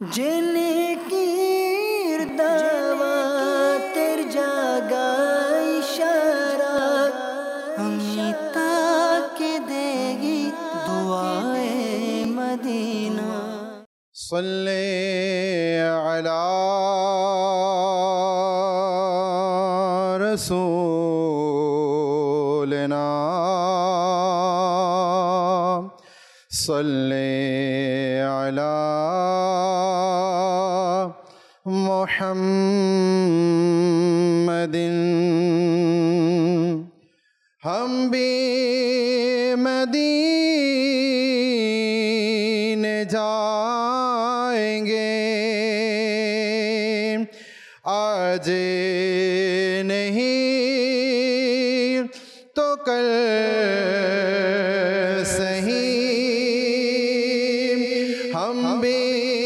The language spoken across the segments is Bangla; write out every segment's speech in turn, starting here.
जिनकी दावा तेर जागा इशारा अमिता के देगी दुआए मदीना। सल्ले अला रसूलना सल्ले अला मुहम्मदिन। हम भी मदीने जाएंगे, आज नहीं तो कल सही। हम भी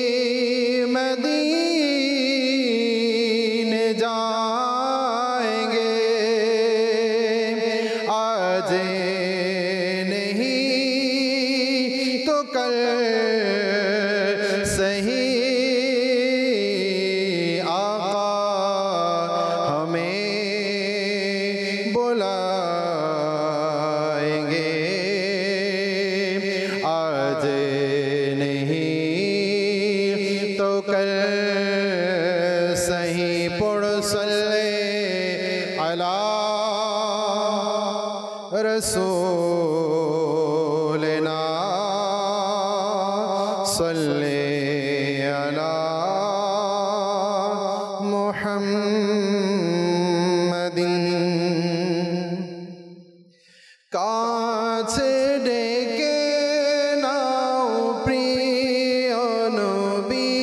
मदीने जाएंगे, आज नहीं तो कल सही। आका हमें बुलाएंगे, आज नहीं तो कल सही। पुर सल्ले अला रसूलना सल्ले अला मुहम्मदिन। काছে ডেকে নাও প্রিয় নবী,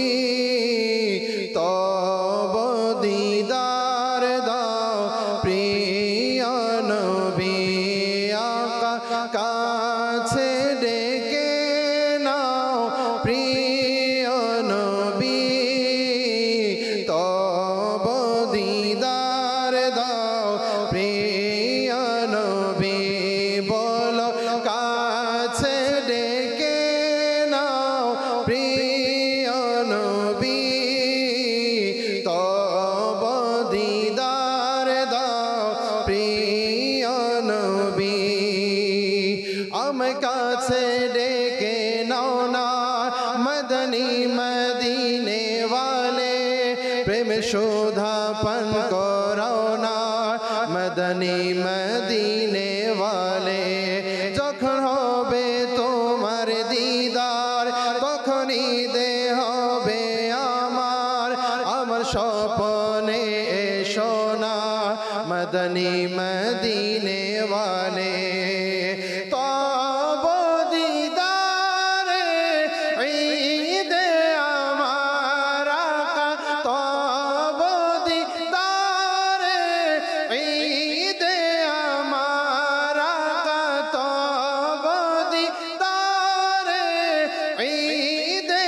তব দিদার দাও প্রিয় নবী। আকা কাছে ডেকে নাও প্রিয় নবী, তব দিদার দাও প্রিয় নবী। বলো কাছে ডেকে নাও প্রিয় নবী, তব দিদার দাও প্রিয় নবী। আমার কাছে ডেকে নাও না মদনী মদিনে वाले, প্রেম শোধা পান করাও না মদনী মদিনে वाले। যখন হবে তোমার দিদার তখনই দে হবে আমার, আমার স্বপ্নে এসো না মদনী মদিনে वाले। তব দিদারে ঈদে আমার আকা, তব দিদারে ঈদে আমার আকা, তব দিদারে ঈদে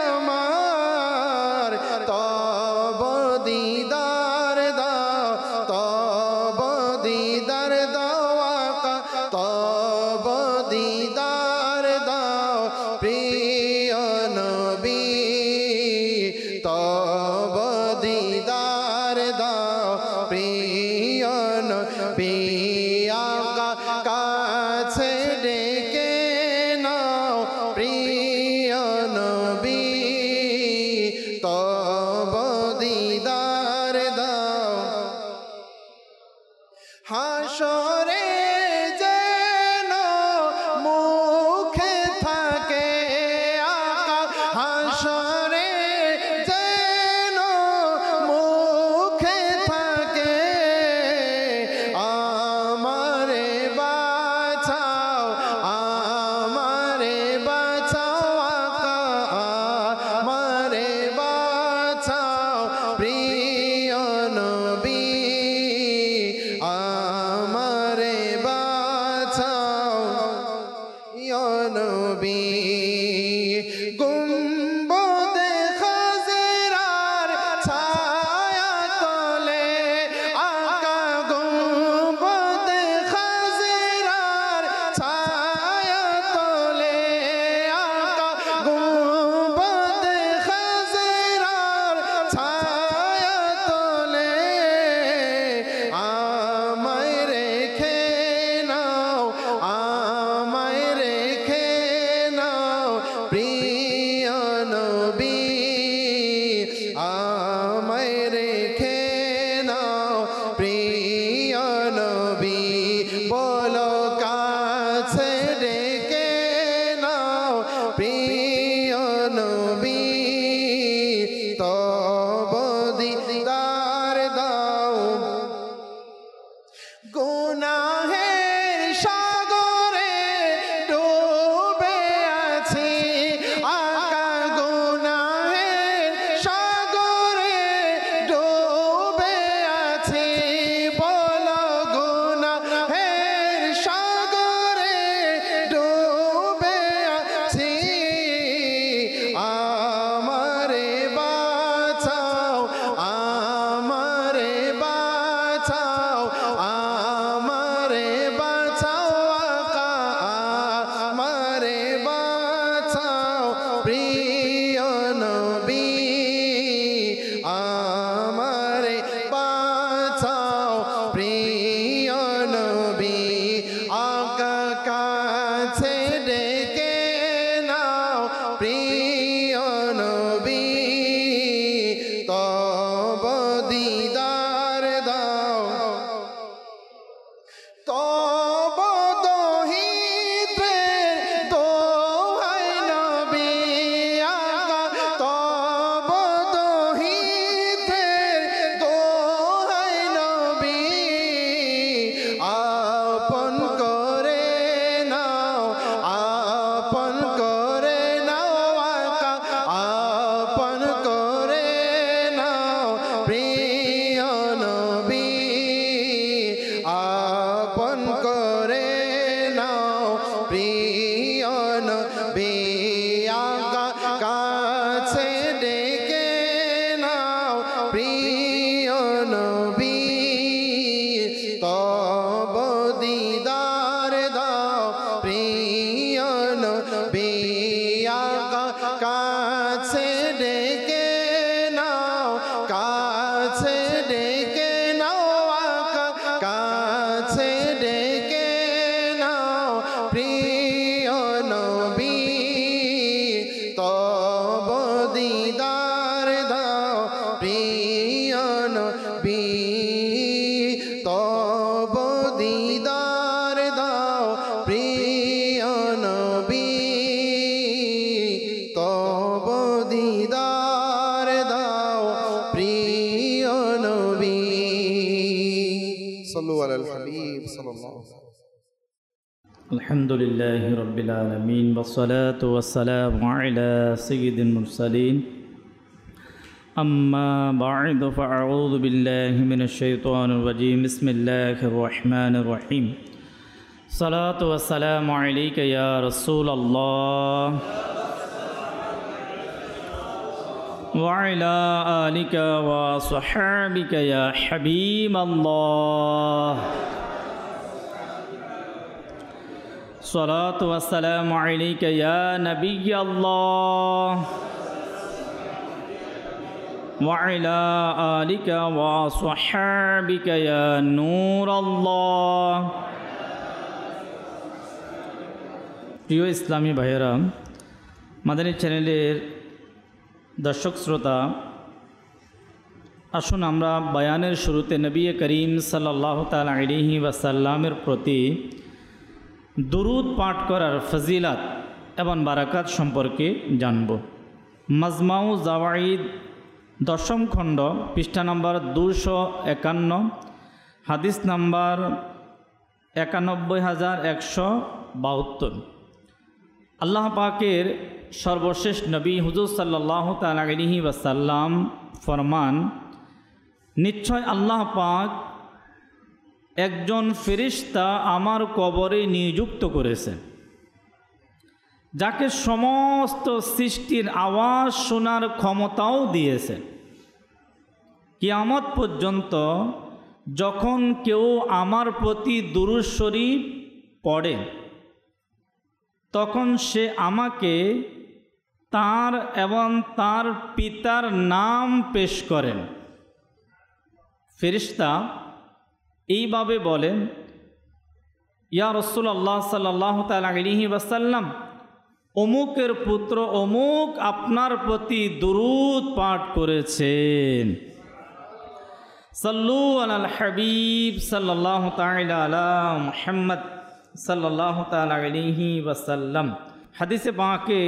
আমার। তব দিদার দাও, তব দিদার দাও আকা, নবী আমায় রেখে নাও প্রিয় নবী বলো কাছে ডেকে নাও প্রিয় নবী তব দিদার দাও গুনাহের সাগরে ডুবে আছি আকা গুনাহের সাগরে ডুবে আছি বলো গুনাহের সাগরে ডুবে আছি আমারে বাঁচাও আমারে বাঁচাও আমারে বাঁচাও আকা আমারে বাঁচাও প্রিয় নবী আমারে বাঁচাও প্রিয় নবী আকা কাছে ডেকে নাও প্রিয় নবী তব দিদার দাও তব দহিতের দোহাই নবী আকা তব দহিতের দোহাই নবী আপন করে নাও আপন করে নাও আকা আপন করে নাও প্রিয় নবী আপন করে নাও প্রিয় নবী আকা কাছে ডেকে নাও প্রিয় নবী তব দিদার দাও প্রিয় নবী আকা কাছে ডেকে নাও কাছে ডেকে নাও আকা কাছে ডেকে নাও প্রিয় নবী তব দিদার দাও প্রিয় নবী তব দিদার দাও প্রিয় নবী তব দিদার দাও প্রিয় নবী সাল্লু আলাল হাবিব সাল্লাল্লাহু আলাইহি ওয়াসাল্লাম الحمد لله رب العالمين والصلاة والسلام على سيد المرسلين أما بعد فأعوذ بالله من الشيطان الرجيم بسم الله الرحمن الرحيم صلاة والسلام عليك يا رسول الله وعلى آلك وصحابك يا حبيب الله الصلاة والسلام عليك يا نبي الله وعلى آلك وصحابك يا نور الله প্রিয় ইসলামী ভাইয়েরা মাদানী চ্যানেলের দর্শক শ্রোতা আসুন আমরা বয়ানের শুরুতে নবী করিম সাল্লাল্লাহু তাআলা আলাইহি ওয়াসাল্লামের প্রতি দুরুদ পাঠ করার ফজিলাত এবং বারাকাত সম্পর্কে জানব। মাজমাউ জাওয়াইদ দশম খণ্ড পৃষ্ঠা নম্বর 251 হাদিস নাম্বার ৯১১72। আল্লাহ পাকের সর্বশেষ নবী হুজুর সাল্লাল্লাহু তাআলা আলাইহি ওয়াসাল্লাম ফরমান, নিশ্চয় আল্লাহ পাক একজন ফেরেশতা আমার কবরে নিযুক্ত করেছেন, যাকে সমস্ত সৃষ্টির আওয়াজ শোনার ক্ষমতাও দিয়েছেন। কিয়ামত পর্যন্ত যখন কেউ আমার প্রতি দুরূদ শরীফ পড়ে তখন সে আমাকে তার এবং তার পিতার নাম পেশ করেন। ফেরেশতা এইভাবে বলেন, ইয়া রাসূলুল্লাহ সাল্লাল্লাহু তাআলা আলাইহি ওয়াসাল্লাম, অমুকের পুত্র অমুক আপনার প্রতি দুরূদ পাঠ করেছেন। সাল্লু আলাল হাবিব সাল্লাল্লাহু তাআলা আলা মুহাম্মদ সাল্লাল্লাহু তাআলা আলাইহি ওয়াসাল্লাম। হাদিসে পাকে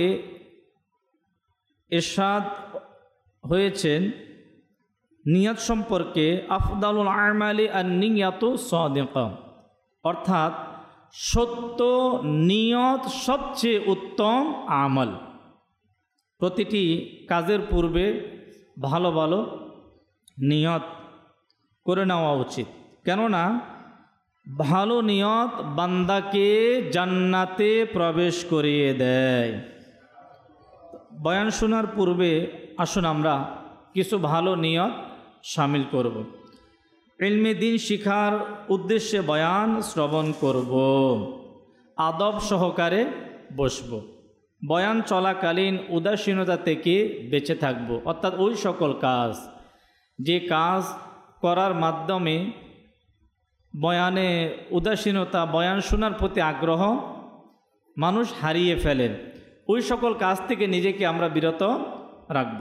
ইরশাদ হয়েছেন নিয়ত সম্পর্কে, আফদালুল আমালি আন-নিয়াতু সাদিকা, অর্থাৎ সত্য নিয়ত সবচেয়ে উত্তম আমল। প্রতিটি কাজের পূর্বে ভালো ভালো নিয়ত করে নেওয়া উচিত, কেননা ভালো নিয়ত বান্দাকে জান্নাতে প্রবেশ করিয়ে দেয়। বয়ান শোনার পূর্বে আসুন আমরা কিছু ভালো নিয়ত শামিল করব। ইলমে দ্বীন শিখার উদ্দেশ্যে বয়ান শ্রবণ করব, আদব সহকারে বসব, বয়ান চলাকালীন উদাসীনতা থেকে বেঁচে থাকব, অর্থাৎ ওই সকল কাজ যে কাজ করার মাধ্যমে বয়ানে উদাসীনতা, বয়ান শোনার প্রতি আগ্রহ মানুষ হারিয়ে ফেলেন, ওই সকল কাজ থেকে নিজেকে আমরা বিরত রাখব।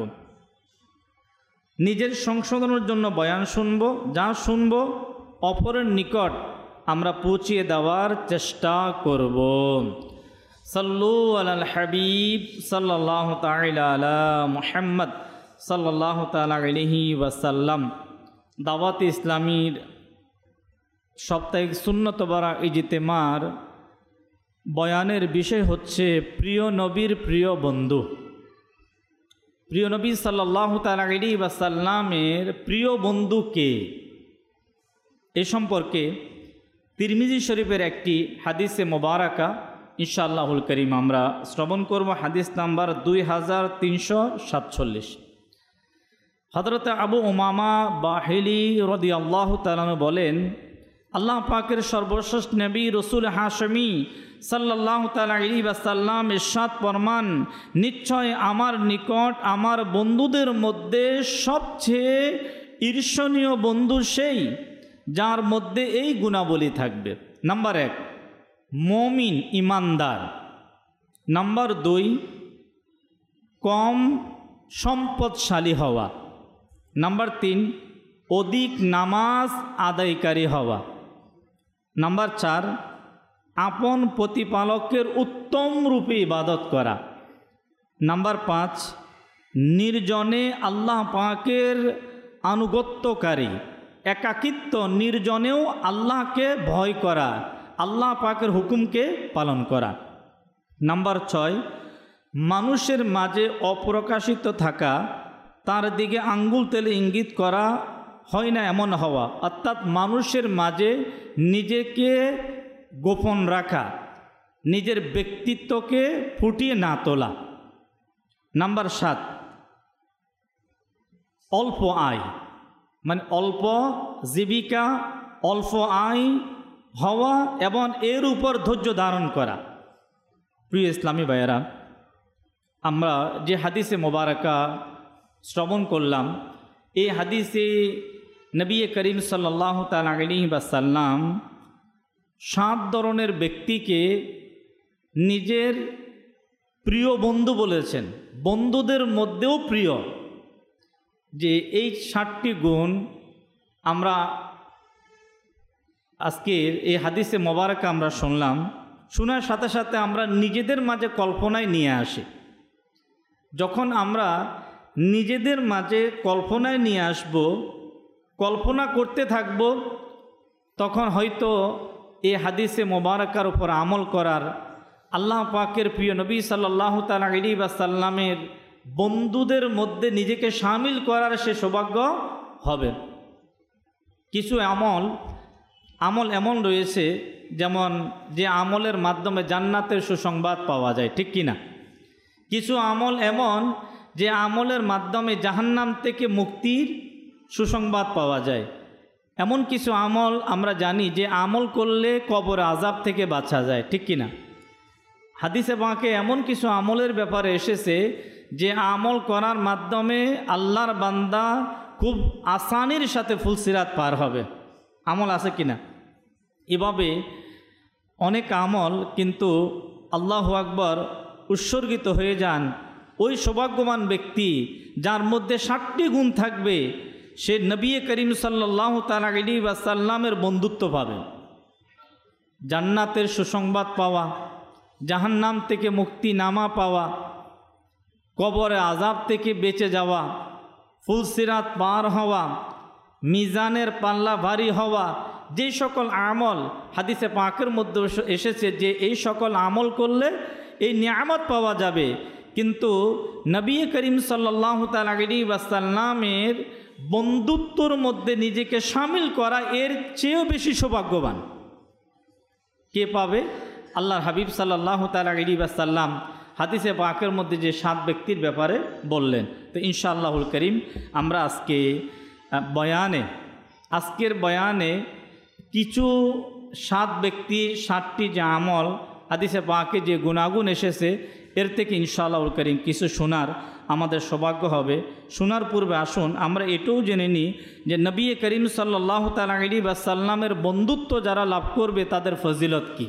নিজের সংশোধনের জন্য বয়ান শুনব, যা শুনব অপরের নিকট আমরা পৌঁছিয়ে দেওয়ার চেষ্টা করব। সাল্লু আলাল হাবিব সাল্লাল্লাহু তাআলা আলা মুহাম্মদ সাল্লাল্লাহু তাআলা আলাইহি ওয়াসাল্লাম। দাওয়াত ইসলামীর সাপ্তাহিক সুন্নত বারা ইজতেমার বয়ানের বিষয় হচ্ছে প্রিয় নবীর প্রিয় বন্ধু। প্রিয় নবী সাল্লাল্লাহু তাআলা আলাইহি ওয়াসাল্লামের প্রিয় বন্ধু কে, এ সম্পর্কে তিরমিজি শরীফের একটি হাদিসে মোবারকা ইনশাআল্লাহুল করিম আমরা শ্রবণ করব। হাদিস নাম্বার 2347। হযরত আবু উমামা বাহিলি রাদিয়াল্লাহু তাআলা বলেন, আল্লাহ পাকের সর্বশ্রেষ্ঠ নবী রসুল হাশমি সাল্লাল্লাহু তাআলা আলাইহি ওয়াসাল্লাম ইরশাদ ফরমান, নিশ্চয় আমার নিকট আমার বন্ধুদের মধ্যে সবচেয়ে ঈর্ষণীয় বন্ধু সেই যার মধ্যে এই গুণাবলী থাকবে। নাম্বার 1, মুমিন ইমানদার। নাম্বার 2, কম সম্পদশালী হওয়া। নাম্বার 3, অধিক নামাজ আদায়কারী হওয়া। নাম্বার 4, আপন প্রতিপালকের উত্তম রূপে ইবাদত করা। নাম্বার 5, নির্জনে আল্লাহ পাকের আনুগত্যকারী, একাকিত্ব নির্জনেও আল্লাহকে ভয় করা, আল্লাহ পাকের হুকুমকে পালন করা। নাম্বার 6, মানুষের মাঝে অপ্রকাশিত থাকা, তার দিকে আঙ্গুল তেলে ইঙ্গিত করা হয় না এমন হওয়া, অর্থাৎ মানুষের মাঝে নিজেকে গোপন রাখা, নিজের ব্যক্তিত্বকে ফুটিয়ে না তোলা। নাম্বার 7, অল্প আয়, মানে অল্প জীবিকা, অল্প আয় হওয়া এবং এর উপর ধৈর্য ধারণ করা। প্রিয় ইসলামী ভাইয়েরা, আমরা যে হাদিসে মোবারকা শ্রবণ করলাম, এই হাদিসে নবী করিম সাল্লাল্লাহু তাআলা আলাইহি ওয়াসাল্লাম 7 ধরনের ব্যক্তিকে নিজের প্রিয় বন্ধু বলেছেন, বন্ধুদের মধ্যেও প্রিয়। যে এই 7টি গুণ আমরা আজকের এই হাদিসে মোবারকা আমরা শুনলাম, শোনার সাথে সাথে আমরা নিজেদের মাঝে কল্পনায় নিয়ে আসি। যখন আমরা নিজেদের মাঝে কল্পনায় নিয়ে আসব, কল্পনা করতে থাকব, তখন হয়তো এই হাদিসে মোবারকার উপর আমল করার, আল্লাহ পাকের প্রিয় নবী সাল্লাল্লাহু তাআলা আলাইহি ওয়াসাল্লামের বন্ধুদের মধ্যে নিজেকে শামিল করার সে সৌভাগ্য হবে। কিছু আমল এমন রয়েছে, যেমন যে আমলের মাধ্যমে জান্নাতের সুসংবাদ পাওয়া যায়, ঠিক কিনা? কিছু আমল এমন যে আমলের মাধ্যমে জাহান্নাম থেকে মুক্তির সুসংবাদ পাওয়া যায়। এমন কিছু আমল আমরা জানি যে আমল করলে কবর আযাব থেকে বাঁচা যায়, ঠিক কিনা? হাদিসে পাকে এমন কিছু আমলের ব্যাপারে এসেছে যে আমল করার মাধ্যমে আল্লাহর বান্দা খুব আসানির সাথে ফুলসিরাত পার হবে। আমল আছে কিনা? এভাবে অনেক আমল, কিন্তু আল্লাহু আকবার, উৎসর্গিত হয়ে যান, ওই সৌভাগ্যবান ব্যক্তি যার মধ্যে 7টি গুণ থাকবে, সে নবী করিম সাল্লাল্লাহু তাআলা আলাইহি ওয়াসাল্লামের বন্ধুত্ব পাবে। জান্নাতের সুসংবাদ পাওয়া, জাহান্নাম থেকে মুক্তি নামা পাওয়া, কবরে আযাব থেকে বেঁচে যাওয়া, ফুলসিরাত পার হওয়া, মিজানের পাল্লা ভারী হওয়া, যে সকল আমল হাদিসে পাকের মধ্যে এসেছে যে এই সকল আমল করলে এই নিয়ামত পাওয়া যাবে, কিন্তু নবী করিম সাল্লাল্লাহু তাআলা আলাইহি ওয়াসাল্লামের বন্ধুত্বর মধ্যে নিজেকে শামিল করা এর চেয়েও বেশি সৌভাগ্যবান কে পাবে? আল্লাহর হাবিব সাল্লাল্লাহু তাআলা আলাইহি ওয়াসাল্লাম হাদিসে পাকের মধ্যে যে 7 ব্যক্তির ব্যাপারে বললেন। তো ইনশাআল্লাহুল করিম আমরা আজকের বয়ানে কিছু 7 ব্যক্তির 7টি যে আমল হাদিসে পাকে যে গুণাগুণ এসেছে এর থেকে ইনশাআল্লাহুল করিম কিছু শোনার আমাদের সৌভাগ্য হবে। শোনার পূর্বে আসুন আমরা এটাও জেনে নিই যে নবী করিম সাল্লাল্লাহু তাআলা আলাইহি ওয়াসাল্লামের বন্ধুত্ব যারা লাভ করবে তাদের ফজিলত কি।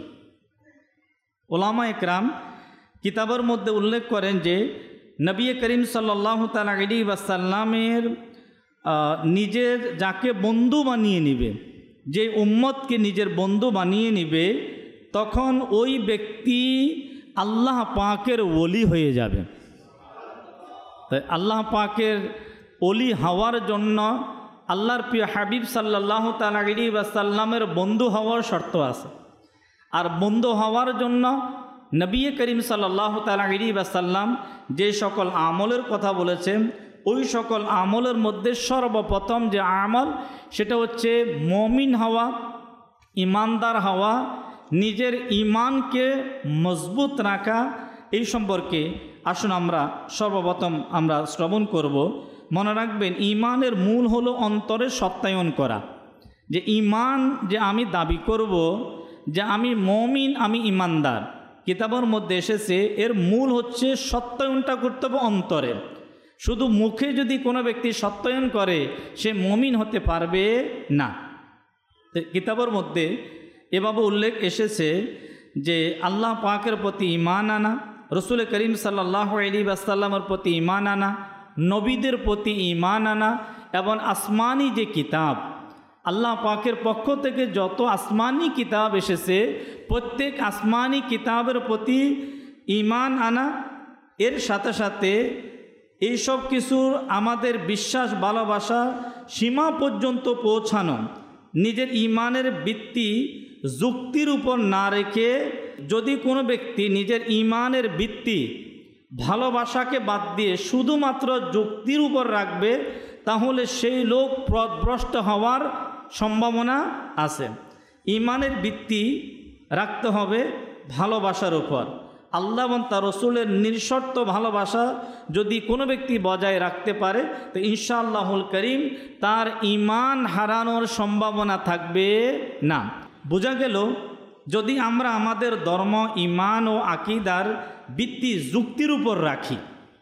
উলামা একরাম কিতাবের মধ্যে উল্লেখ করেন যে নবী করিম সাল্লাল্লাহু তাআলা আলাইহি ওয়াসাল্লামের নিজের যাকে বন্ধু বানিয়ে নিবে, যে উম্মতকে নিজের বন্ধু বানিয়ে নিবে, তখন ওই ব্যক্তি আল্লাহ পাকের ওলি হয়ে যাবে। তাই আল্লাহ পাকের ওলি হওয়ার জন্য আল্লাহর প্রিয় হাবিব সাল্লাল্লাহু তাআলা আলাইহি ওয়াসাল্লামের বন্ধু হওয়ার শর্ত আছে। আর বন্ধু হওয়ার জন্য নবী করিম সাল্লাল্লাহু তাআলা আলাইহি ওয়াসাল্লাম যে সকল আমলের কথা বলেছেন, ওই সকল আমলের মধ্যে সর্বপ্রথম যে আমল সেটা হচ্ছে মুমিন হওয়া, ইমানদার হওয়া, নিজের ইমানকে মজবুত রাখা। এই সম্পর্কে আসুন আমরা সর্বপ্রথম আমরা শ্রবণ করব। মনে রাখবেন ইমানের মূল হলো অন্তরে সত্যায়ন করা, যে ইমান যে আমি দাবি করব যে আমি মুমিন, আমি ইমানদার। কিতাবের মধ্যে এসেছে এর মূল হচ্ছে সত্যায়নটা করতে হবে অন্তরে। শুধু মুখে যদি কোনো ব্যক্তি সত্যায়ন করে সে মুমিন হতে পারবে না। কিতাবের মধ্যে এভাবে উল্লেখ এসেছে যে আল্লাহ পাকের প্রতি ঈমান আনা, রসুল করিম সাল্লাল্লাহু আলাইহি ওয়াসাল্লামের প্রতি ঈমান আনা, নবীদের প্রতি ঈমান আনা এবং আসমানি যে কিতাব আল্লাহ পাকের পক্ষ থেকে যত আসমানি কিতাব এসেছে প্রত্যেক আসমানি কিতাবের প্রতি ঈমান আনা, এর সাথে সাথে এইসব কিছুর আমাদের বিশ্বাস ভালোবাসা সীমা পর্যন্ত পৌঁছানো, নিজের ঈমানের ভিত্তি যুক্তির উপর না রেখে যদি কোনো ব্যক্তি নিজের ঈমানের ভিত্তি ভালোবাসাকে বাদ দিয়ে শুধুমাত্র যুক্তির উপর রাখবে তাহলে সেই লোক পথভ্রষ্ট হওয়ার সম্ভাবনা আছে। ঈমানের ভিত্তি রাখতে হবে ভালোবাসার উপর। আল্লাহ এবং তার রসুলের নিঃশর্ত ভালোবাসা যদি কোনো ব্যক্তি বজায় রাখতে পারে তো ইনশাআল্লাহুল করিম তার ঈমান হারানোর সম্ভাবনা থাকবে না। বোঝা গেল যদি আমরা আমাদের ধর্ম, ঈমান ও আকীদার ভিত্তি যুক্তির উপর রাখি,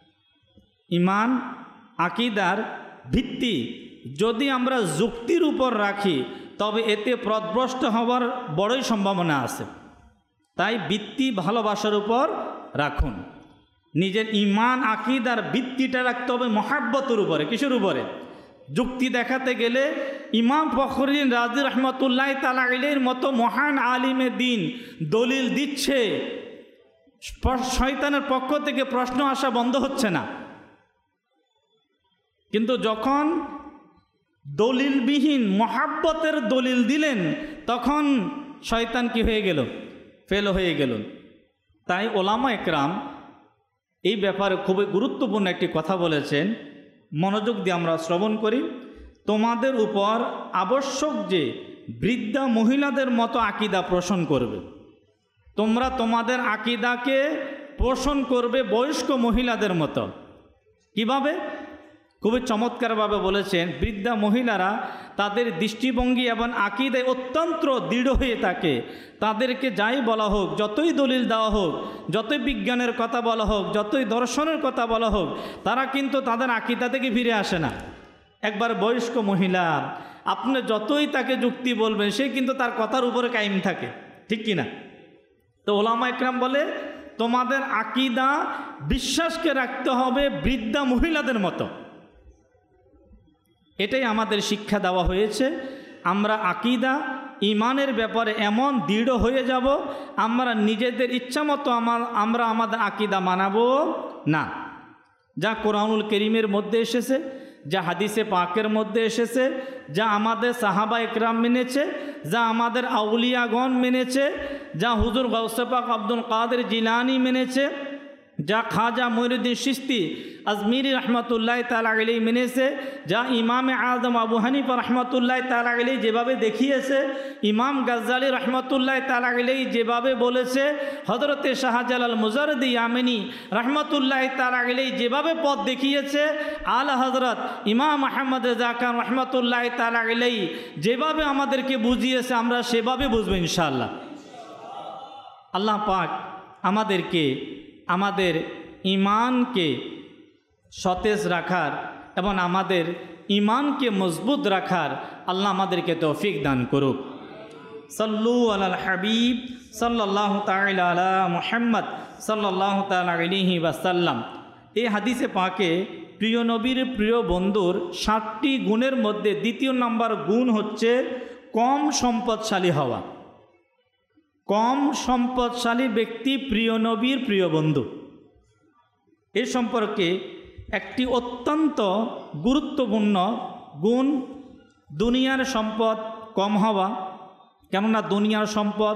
ঈমান আকীদার ভিত্তি যদি আমরা যুক্তির উপর রাখি তবে এতে পথভ্রষ্ট হওয়ার বড়ই সম্ভাবনা আছে। তাই ভিত্তি ভালোবাসার উপর রাখুন। নিজের ঈমান আকীদার ভিত্তিটা রাখতে হবে মহাব্বতের উপরে। কিসের উপরে? যুক্তি দেখাতে গেলে ইমাম ফখরুদ্দীন রাজি রহমতুল্লাহ তাআলা আলাইহির মতো মহান আলিমে দিন দলিল দিচ্ছে, শয়তানের পক্ষ থেকে প্রশ্ন আসা বন্ধ হচ্ছে না। কিন্তু যখন দলিলবিহীন মহাব্বতের দলিল দিলেন তখন শয়তান কি হয়ে গেল? ফেল হয়ে গেল। তাই ওলামা একরাম এই ব্যাপারে খুবই গুরুত্বপূর্ণ একটি কথা বলেছেন, মনোযোগ দিয়ে আমরা শ্রবণ করি। তোমাদের উপর আবশ্যক যে বৃদ্ধা মহিলাদের মতো আকীদা পোষণ করবে। তোমরা তোমাদের আকীদাকে পোষণ করবে বয়স্ক মহিলাদের মতো। কিভাবে? খুবই চমৎকারভাবে বলেছেন, বৃদ্ধা মহিলারা তাদের দৃষ্টিভঙ্গি এবং আকীদায় অত্যন্ত দৃঢ় হয়ে থাকে। তাদেরকে যাই বলা হোক, যতই দলিল দেওয়া হোক, যতই বিজ্ঞানের কথা বলা হোক, যতই দর্শনের কথা বলা হোক, তারা কিন্তু তাদের আকীদা থেকে ফিরে আসে না। একবার বয়স্ক মহিলা আপনি যতই তাকে যুক্তি বলবেন সে কিন্তু তার কথার উপরে কায়েম থাকে, ঠিক কিনা? তো ওলামা একরাম বলে তোমাদের আকীদা বিশ্বাসকে রাখতে হবে বৃদ্ধা মহিলাদের মতো। এটাই আমাদের শিক্ষা দেওয়া হয়েছে। আমরা আকীদা ইমানের ব্যাপারে এমন দৃঢ় হয়ে যাব, আমরা নিজেদের ইচ্ছা মতো আমরা আমাদের আকীদা মানাবো না। যা কোরআনুল কারীমের মধ্যে এসেছে, যা হাদিসে পাকের মধ্যে এসেছে, যা আমাদের সাহাবা একরাম মেনেছে, যা আমাদের আউলিয়াগণ মেনেছে, যা হুজুর গাউসে পাক আব্দুল কাদের জিলানী মেনেছে, যা খাজা মঈনুদ্দিন চিশতি আজমিরি রহমতুল্লাহ তাআলা আলাইহি মেনেছে, যা ইমামে আজম আবু হানিফা রহমতুল্লাহ তাআলা আলাইহি যেভাবে দেখিয়েছে, ইমাম গাজ্জালি রহমতুল্লাহ তাআলা আলাইহি যেভাবে বলেছে, হযরতে শাহজালাল মুজারদি ইয়ামানি রহমতুল্লাহ তাআলা আলাইহি যেভাবে পথ দেখিয়েছে, আলা হযরত ইমাম আহমদ রেজা খান রহমতুল্লাহ তাআলা আলাইহি যেভাবে আমাদেরকে বুঝিয়েছে, আমরা সেভাবে বুঝবো ইনশাআল্লাহ। আল্লাহ পাক আমাদেরকে আমাদের ঈমানকে সতেজ রাখার এবং আমাদের ঈমানকে মজবুত রাখার আল্লাহ আমাদেরকে তৌফিক দান করুক। সাল্লু আলাল হাবিব সাল্লাল্লাহু তাআলা আলা মুহাম্মদ সাল্লাল্লাহু তাআলা আলাইহি ওয়াসাল্লাম। এই হাদিসে পাকে প্রিয় নবীর প্রিয় বন্ধুর 7টি গুণের মধ্যে দ্বিতীয় নম্বর গুণ হচ্ছে কম সম্পদশালী হওয়া। কম সম্পদশালী ব্যক্তি প্রিয় নবীর প্রিয় বন্ধু। এ সম্পর্কে একটি অত্যন্ত গুরুত্বপূর্ণ গুণ দুনিয়ার সম্পদ কম হওয়া। কেননা দুনিয়ার সম্পদ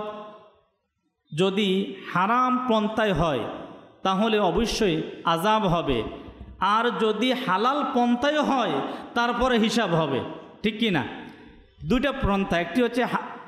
যদি হারাম পন্থায় হয় তাহলে অবশ্যই আযাব হবে, আর যদি হালাল পন্থায় হয় তারপরে হিসাব হবে, ঠিক কি না? দুইটা পন্থা, একটি হচ্ছে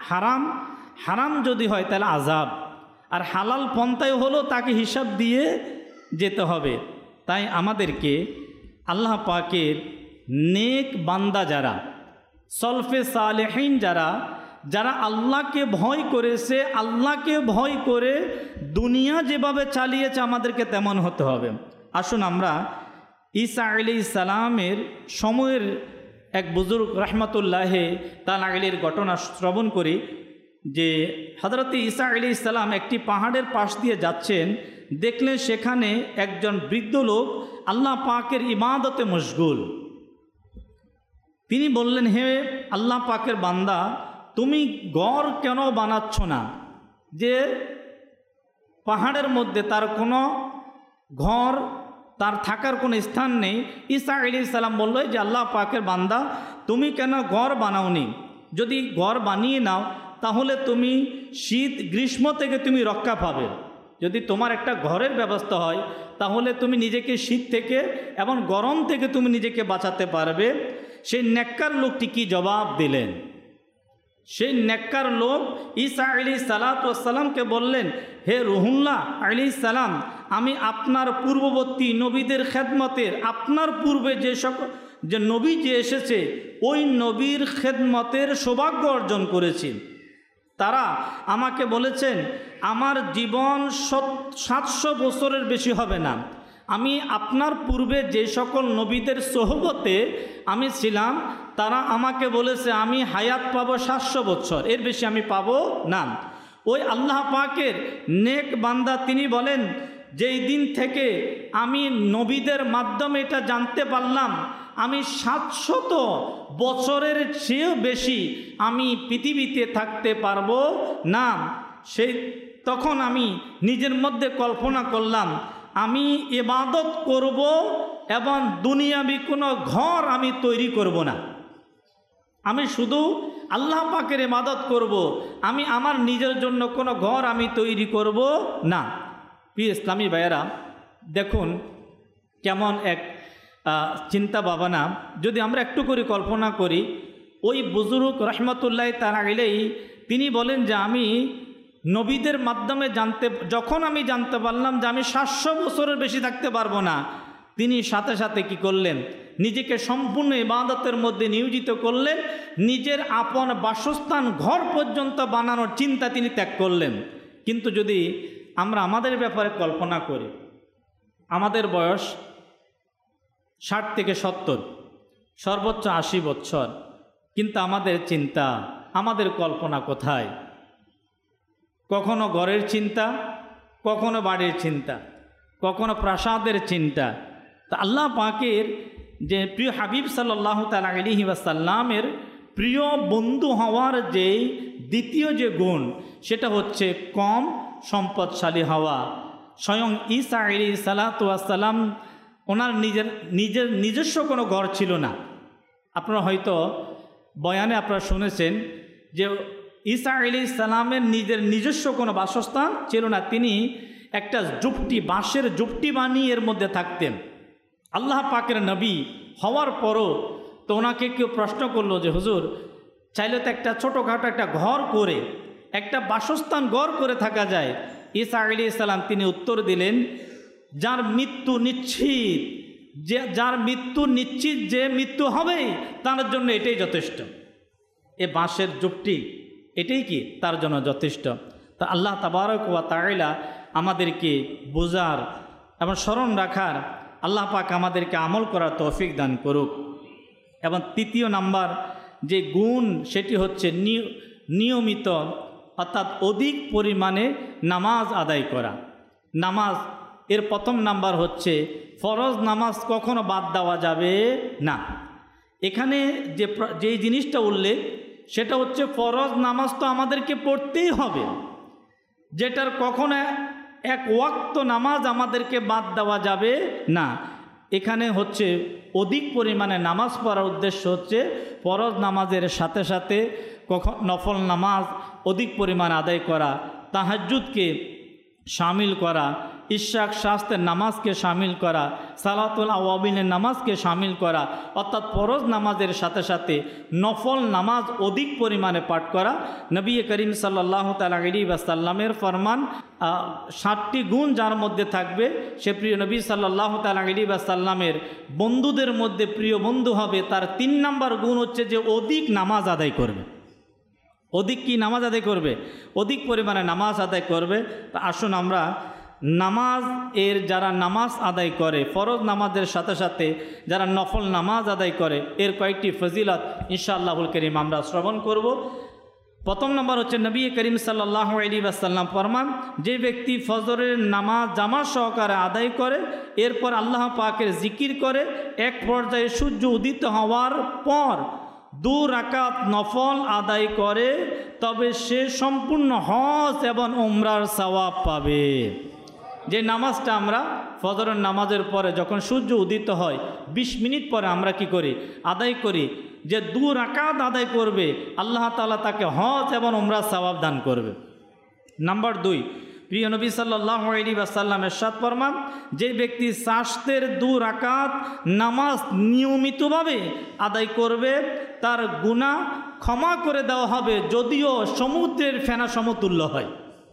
হারাম যদি হয় তাহলে আযাব, আর হালাল পন্থায় হলো তাকে হিসাব দিয়ে যেতে হবে। তাই আমাদেরকে আল্লাহ পাকের নেক বান্দা যারা, সলফে সালেহিন যারা আল্লাহকে ভয় করেছে, আল্লাহকে ভয় করে দুনিয়া যেভাবে চালিয়েছে আমাদেরকে তেমন হতে হবে। আসুন আমরা ঈসা আলাইহিস সালামের সময়ের এক বুজুর্গ রহমতুল্লাহ তাআলা আলাইহির ঘটনা শ্রবণ করি যে হযরত ঈসা আলাইহিস সালাম একটি পাহাড়ের পাশ দিয়ে যাচ্ছেন, দেখলেন সেখানে একজন বৃদ্ধ লোক আল্লাহ পাকের ইবাদতে মশগুল। তিনি বললেন, হে আল্লাহ পাকের বান্দা, তুমি ঘর কেন বানাচ্ছ না? যে পাহাড়ের মধ্যে তার কোনো ঘর, তার থাকার কোনো স্থান নেই। ঈসা আলাইহিস সালাম বলল যে আল্লাহ পাকের বান্দা, তুমি কেন ঘর বানাওনি? যদি ঘর বানিয়ে নাও তাহলে তুমি শীত গ্রীষ্ম থেকে তুমি রক্ষা পাবে। যদি তোমার একটা ঘরের ব্যবস্থা হয় তাহলে তুমি নিজেকে শীত থেকে এবং গরম থেকে তুমি নিজেকে বাঁচাতে পারবে। সেই নেককার লোকটি কি জবাব দিলেন? সেই নেককার লোক ঈসা আলাইহিস সালামকে বললেন, হে রুহুল্লাহ আলাইহিস সালাম, আমি আপনার পূর্ববর্তী নবীদের খেদমতের, আপনার পূর্বে যে নবী যে এসেছে ওই নবীর খেদমতের সৌভাগ্য অর্জন করেছি। তারা আমাকে বলেছেন আমার জীবন 700 বছরের বেশি হবে না। আমি আপনার পূর্বে যে সকল নবীদের সোহবতে আমি ছিলাম তারা আমাকে বলেছে আমি হায়াত পাবো 700 বছর, এর বেশি আমি পাবো না। ওই আল্লাহ পাকের নেক বান্দা তিনি বলেন, যেই দিন থেকে আমি নবীদের মাধ্যমে এটা জানতে পারলাম আমি 700 বছরের চেয়েও বেশি আমি পৃথিবীতে থাকতে পারবো না, তখন আমি নিজের মধ্যে কল্পনা করলাম আমি ইবাদত করব এবং দুনিয়াবি কোনো ঘর আমি তৈরি করব না। আমি শুধু আল্লাহ পাকের ইবাদত করব, আমি আমার নিজের জন্য কোনো ঘর আমি তৈরি করব না। প্রিয় ইসলামী ভাইয়েরা, দেখুন কেমন এক চিন্তা ভাবনা। যদি আমরা একটু করে কল্পনা করি, ওই বুজুর্গ রহমতুল্লাহ তাআলা আলাইহি তিনি বলেন যে আমি নবীদের মাধ্যমে যখন আমি জানতে পারলাম যে আমি 700 বছরের বেশি থাকতে পারবো না, তিনি সাথে সাথে কি করলেন? নিজেকে সম্পূর্ণ ইবাদতের মধ্যে নিয়োজিত করলেন। নিজের আপন বাসস্থান ঘর পর্যন্ত বানানোর চিন্তা তিনি ত্যাগ করলেন। কিন্তু যদি আমরা আমাদের ব্যাপারে কল্পনা করি, আমাদের বয়স 60 থেকে 70, সর্বোচ্চ 80 বছর, কিন্তু আমাদের চিন্তা, আমাদের কল্পনা কোথায়? কখনো ঘরের চিন্তা, কখনো বাড়ির চিন্তা, কখনো প্রাসাদের চিন্তা। তা আল্লাহ পাকের যে প্রিয় হাবিব সাল্লাল্লাহু তাআলা আলাইহি ওয়াসাল্লামের প্রিয় বন্ধু হওয়ার যে দ্বিতীয় যে গুণ, সেটা হচ্ছে কম সম্পদশালী হওয়া। স্বয়ং ঈসা আলাইহিস সালাতু ওয়াস সালাম ওনার নিজস্ব কোনো ঘর ছিল না। আপনারা হয়তো বয়ানে আপনারা শুনেছেন যে ঈসা আলাইহিস সালামের নিজস্ব কোনো বাসস্থান ছিল না। তিনি একটা জুপটি, বাঁশের জুপটি বানিয়ে এর মধ্যে থাকতেন। আল্লাহ পাকের নবী হওয়ার পরও তো ওনাকে কেউ প্রশ্ন করলো যে হুজুর, চাইলে তো একটা ছোটোখাটো একটা ঘর করে, একটা বাসস্থান ঘর করে থাকা যায়। ঈসা আলাইহিস সালাম তিনি উত্তর দিলেন, যার মৃত্যু নিশ্চিত, যার মৃত্যু নিশ্চিত, যে মৃত্যু হবে তার জন্য এটাই যথেষ্ট। এ বাঁশের যুগটি এটাই কি তার জন্য যথেষ্ট। তা আল্লাহ তাবারক ওয়া তাআলা আমাদেরকে বোঝার এবং স্মরণ রাখার, আল্লাহ পাক আমাদেরকে আমল করার তৌফিক দান করুক। এবং তৃতীয় নাম্বার যে গুণ, সেটি হচ্ছে নিয়মিত অর্থাৎ অধিক পরিমাণে নামাজ আদায় করা। নামাজ এর প্রথম নাম্বার হচ্ছে ফরজ নামাজ কখনো বাদ দেওয়া যাবে না। এখানে যে জিনিসটা উল্লেখ, সেটা হচ্ছে ফরজ নামাজ তো আমাদেরকে পড়তেই হবে, যেটার কখনো এক ওয়াক্ত নামাজ আমাদেরকে বাদ দেওয়া যাবে না। এখানে হচ্ছে অধিক পরিমাণে নামাজ পড়ার উদ্দেশ্য হচ্ছে ফরজ নামাজের সাথে সাথে নফল নামাজ অধিক পরিমাণ আদায় করা, তাহাজ্জুদকে শামিল করা, ইশরাক শাস্ত্রের নামাজকে শামিল করা, সালাতুল আওয়াবিনের নামাজকে শামিল করা, অর্থাৎ ফরজ নামাজের সাথে সাথে নফল নামাজ অধিক পরিমাণে পাঠ করা। নবী করিম সাল্লাল্লাহু তাআলা আলাইহি ওয়াসাল্লামের ফরমান, 7টি গুণ যার মধ্যে থাকবে সে প্রিয় নবী সাল্লাল্লাহু তাআলা আলাইহি ওয়াসাল্লামের বন্ধুদের মধ্যে প্রিয় বন্ধু হবে। তার 3 নম্বর গুণ হচ্ছে যে অধিক নামাজ আদায় করবে। অধিক কি নামাজ আদায় করবে? অধিক পরিমাণে নামাজ আদায় করবে। তা আসুন আমরা নামাজ যারা নামাজ আদায় করে, ফরজ নামাজের সাথে সাথে যারা নফল নামাজ আদায় করে, এর কয়েকটি ফজিলত ইনশাআল্লাহুল কারীম আমরা শ্রবণ করব। প্রথম নম্বর হচ্ছে নবী করিম সাল্লাল্লাহু আলাইহি ওয়াসাল্লাম ফরমান, যে ব্যক্তি ফজরের নামাজ জামাত সহকারে আদায় করে, এরপর আল্লাহ পাকের জিকির করে, এক পর্যায়ে সূর্য উদিত হওয়ার পর 2 রাকাত নফল আদায় করে, তবে সে সম্পূর্ণ হজ এবং উমরার সওয়াব পাবে। যে নামাজটা আমরা ফজরের নামাজের পরে যখন সূর্য উদিত হয় 20 মিনিট পরে আমরা কি করি? আদায় করি। যে 2 রাকাত আদায় করবে, আল্লাহ তাআলা তাকে হজ এবং উমরার সওয়াব দান করবে। নাম্বার 2, প্রিয় নবী সাল্লাল্লাহু আলাইহি ওয়াসাল্লাম ইরশাদ ফরমান, যে ব্যক্তি শাস্তের 2 রাকাত নামাজ নিয়মিতভাবে আদায় করবে, তার গুনাহ ক্ষমা করে দেওয়া হবে, যদিও সমুদ্রের ফেনা সমতুল্য হয়।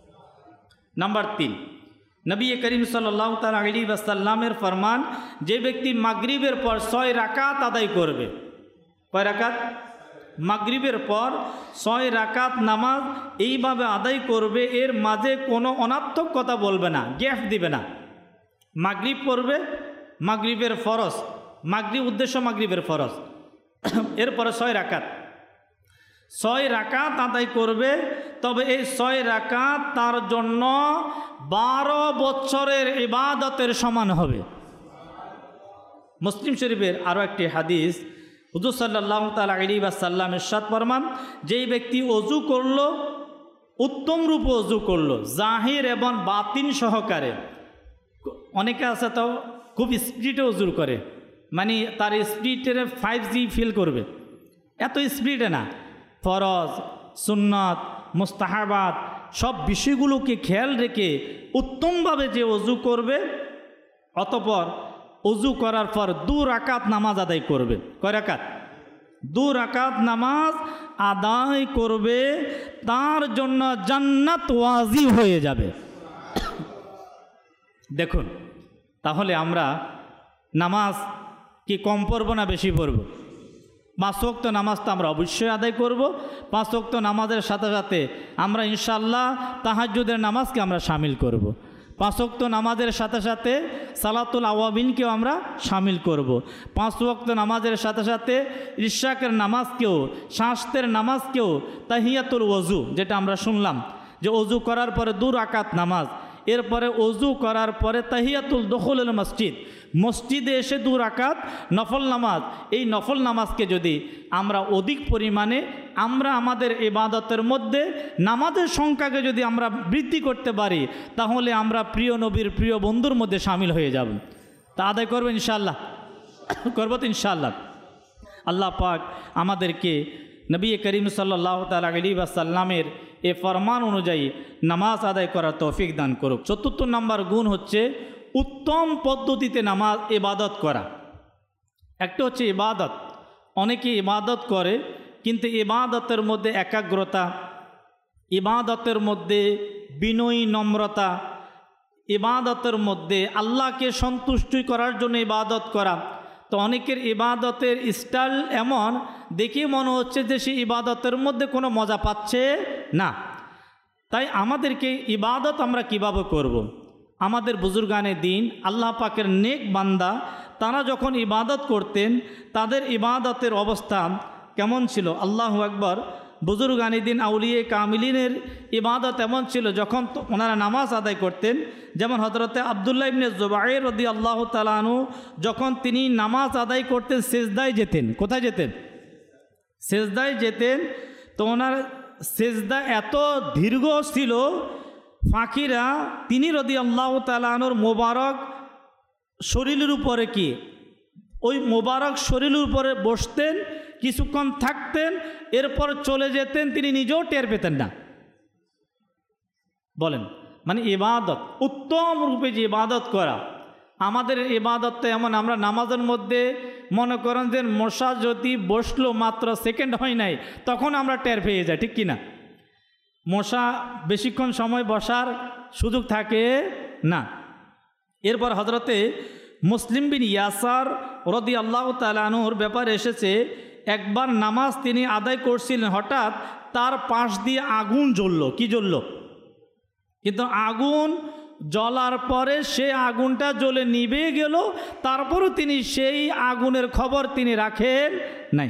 নাম্বার 3, নবী করিম সাল্লাল্লাহু তাআলা আলাইহি ওয়াসাল্লামের ফরমান, যে ব্যক্তি মাগরিবের পর 6 রাকাত আদায় করবে। কয় রাকাত? মাগরিবের পর 6 রাকাত নামাজ এইভাবে আদায় করবে, এর মাঝে কোনো অনার্থক কথা বলবে না, গ্যাপ দিবে না। মাগরিব পড়বে, মাগরিবের ফরজ, মাগরিব উদ্দেশ্য মাগরিবের ফরজ, এরপরে 6 রাকাত 6 রাকাত আদায় করবে, তবে এই 6 রাকাত তার জন্য 12 বছরের ইবাদতের সমান হবে। মুসলিম শরীফের আরও একটি হাদিস, হুজুর সাল্লাল্লাহু তাআলা আলাইহি ওয়াসাল্লাম ইরশাদ ফরমান, যেই ব্যক্তি অজু করলো, উত্তম রূপে অজু করলো, জাহির এবং বাতিন সহকারে। অনেকে আছে তো খুব স্পিডে অজু করে, মানে তার স্পিডের 5G ফিল করবে, এত স্পিডে না। ফরজ, সুন্নাত, মুস্তাহাবাত সব বিষয়গুলোকে খেয়াল রেখে উত্তমভাবে যে অজু করবে, অতঃপর অজু করার পর 2 রাকাত নামাজ আদায় করবে। কয় রাকাত? 2 রাকাত নামাজ আদায় করবে, তার জন্য জান্নাত ওয়াজিব হয়ে যাবে। দেখুন, তাহলে আমরা নামাজ কি কম পড়ব না বেশি পড়ব? 5 ওয়াক্ত নামাজ তো আমরা অবশ্যই আদায় করব। 5 ওয়াক্ত নামাজের সাথে সাথে আমরা ইনশাআল্লাহ তাহাজ্জুদের নামাজকে আমরা শামিল করব। 5 ওয়াক্ত নামাজের সাথে সাথে সালাতুল আওয়াবিনকেও আমরা শামিল করব। 5 ওয়াক্ত নামাজের সাথে সাথে ইশরাকের নামাজকেও, শাস্তের নামাজকেও, তাহিয়াতুল ওযু, যেটা আমরা শুনলাম যে অজু করার পরে 2 রাকাত নামাজ, এরপরে অজু করার পরে তাহিয়াতুল দুখুলুল মসজিদ, মসজিদে এসে 2 রাকাত নফল নামাজ, এই নফল নামাজকে যদি আমরা অধিক পরিমাণে আমরা আমাদের ইবাদতের মধ্যে নামাজের সংখ্যাকে যদি আমরা বৃদ্ধি করতে পারি, তাহলে আমরা প্রিয় নবীর প্রিয় বন্ধুর মধ্যে শামিল হয়ে যাব। তা আদায় করবো ইনশাআল্লাহ, করবো তো ইনশাআল্লাহ। আল্লাহ পাক আমাদেরকে নবী করিম সাল্লাল্লাহু তাআলা আলাইহি ওয়াসাল্লামের এ ফরমান অনুযায়ী নামাজ আদায় করার তৌফিক দান করুক। 74 নম্বর গুণ হচ্ছে উত্তম পদ্ধতিতে নামাজ ইবাদত করা। একটা হচ্ছে ইবাদত, অনেকে ইবাদত করে কিন্তু ইবাদতের মধ্যে একাগ্রতা, ইবাদতের মধ্যে বিনয়ী নম্রতা, ইবাদতের মধ্যে আল্লাহকে সন্তুষ্টি করার জন্য ইবাদত করা। তো অনেকের ইবাদতের স্টাইল এমন দেখে মনে হচ্ছে যে সে ইবাদতের মধ্যে কোনো মজা পাচ্ছে না। তাই আমাদেরকে ইবাদত আমরা কিভাবে করব। আমাদের বুজুর্গানে দিন, আল্লাহ পাকের নেক বান্দা, তারা যখন ইবাদত করতেন তাদের ইবাদতের অবস্থা কেমন ছিল? আল্লাহু আকবার। বুজুর্গানি দিন আউলিয়ে কামিলিনের ইবাদত এমন ছিল, যখন ওনারা নামাজ আদায় করতেন, যেমন হযরতে আব্দুল্লাহ ইবনে জুবাইর রাদিয়াল্লাহু তাআলা আনহু যখন তিনি নামাজ আদায় করতেন সিজদায় যেতেন। কোথায় যেতেন? সিজদায় যেতেন। তো ওনার সিজদা এত দীর্ঘ ছিল, ফাঁকিরা তিনি রাদিয়াল্লাহু তাআলা আনহুর মোবারক শরীরের উপরে কি ওই মোবারক শরীরের উপরে বসতেন, কিছুক্ষণ থাকতেন, এরপর চলে যেতেন, তিনি নিজেও টের পেতেন না। বলেন, মানে ইবাদত, উত্তম রূপে যে ইবাদত করা। আমাদের ইবাদতটা এমন, আমরা নামাজের মধ্যে মনে করেন যে মশা যদি বসলো মাত্র সেকেন্ড হয় নাই, তখন আমরা টের পেয়ে যাই, ঠিক কিনা? মশা বেশিক্ষণ সময় বসার সুযোগ থাকে না। এরপর হযরতে মুসলিম বিন ইয়াসার রাদিয়াল্লাহু তাআলা আনহুর ব্যাপারে এসেছে, একবার নামাজ তিনি আদায় করছিলেন, হঠাৎ তার পাশ দিয়ে আগুন জ্বলল। কি জ্বলল? কিন্তু আগুন জ্বলার পরে সে আগুনটা জ্বলে নিভে গেল, তারপরও তিনি সেই আগুনের খবর তিনি রাখেন নাই।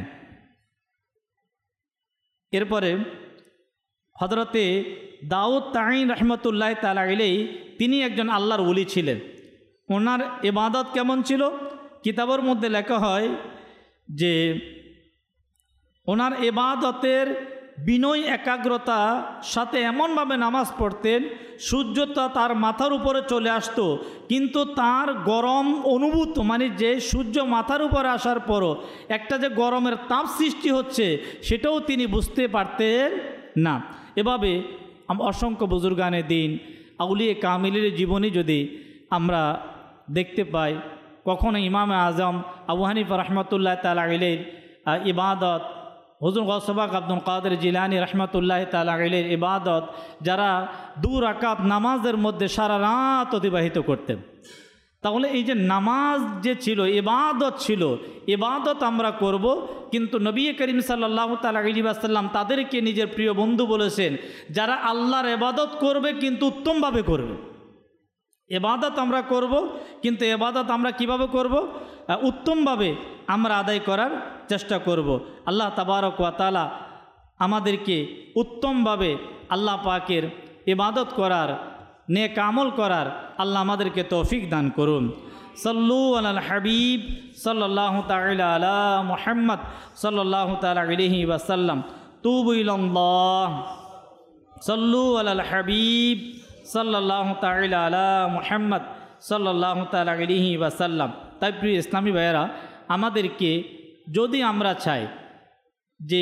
এরপরে হযরতে দাউদ তাঈন রাহমাতুল্লাহ তাআলা আলাইহি, তিনি একজন আল্লাহর ওলি ছিলেন। ওনার ইবাদত কেমন ছিল? কিতাবের মধ্যে লেখা হয় যে ওনার ইবাদতের বিনয় একাগ্রতা সাথে এমনভাবে নামাজ পড়তেন, সূর্যটা তার মাথার উপরে চলে আসতো, কিন্তু তার গরম অনুভূত, মানে যে সূর্য মাথার উপরে আসার পরও একটা যে গরমের তাপ সৃষ্টি হচ্ছে, সেটাও তিনি বুঝতে পারতেন না। এভাবে অসংখ্য বুজুর্গানে দিন আউলিয়ে কামিলের জীবনী যদি আমরা দেখতে পাই, কখনো ইমামে আজম আবু হানিফা রাহমাতুল্লাহ তাআলা আলাইহির ইবাদত, হুজুর গৌসবাক আব্দুল কাদের জিলানী রাহমাতুল্লাহ তাআলা আলাইহির ইবাদত, যারা 2 রাকাত নামাজের মধ্যে সারা রাত অতিবাহিত করতেন। তাহলে এই যে নামাজ যে ছিল, ইবাদত ছিল, ইবাদত আমরা করব, কিন্তু নবী করিম সাল্লাল্লাহু তাআলা আলাইহি ওয়াসাল্লাম তাদেরকে নিজের প্রিয় বন্ধু বলেছেন, যারা আল্লাহর ইবাদত করবে কিন্তু উত্তমভাবে করবে। ইবাদত আমরা করব, কিন্তু ইবাদত আমরা কিভাবে করব? উত্তমভাবে আমরা আদায় করার চেষ্টা করব। আল্লাহ তাবারক ওয়া তাআলা আমাদেরকে উত্তমভাবে আল্লাহ পাকের ইবাদত করার, নেক আমল করার আল্লাহ আমাদেরকে তৌফিক দান করুন। সল্লু আলাল হাবিব সাল্লাল্লাহু তাআলা আলা মুহাম্মদ সাল্লাল্লাহু তাআলা আলাইহি ওয়াসাল্লাম। তুবু ইলাল্লাহ। সল্লু আলাল হাবিব সাল্লাল্লাহু তাআলা আলা মুহাম্মদ সাল্লাল্লাহু তাআলা আলাইহি ওয়াসাল্লাম। তাই প্রিয় ইসলামী ভাইয়েরা, আমাদেরকে যদি আমরা চাই যে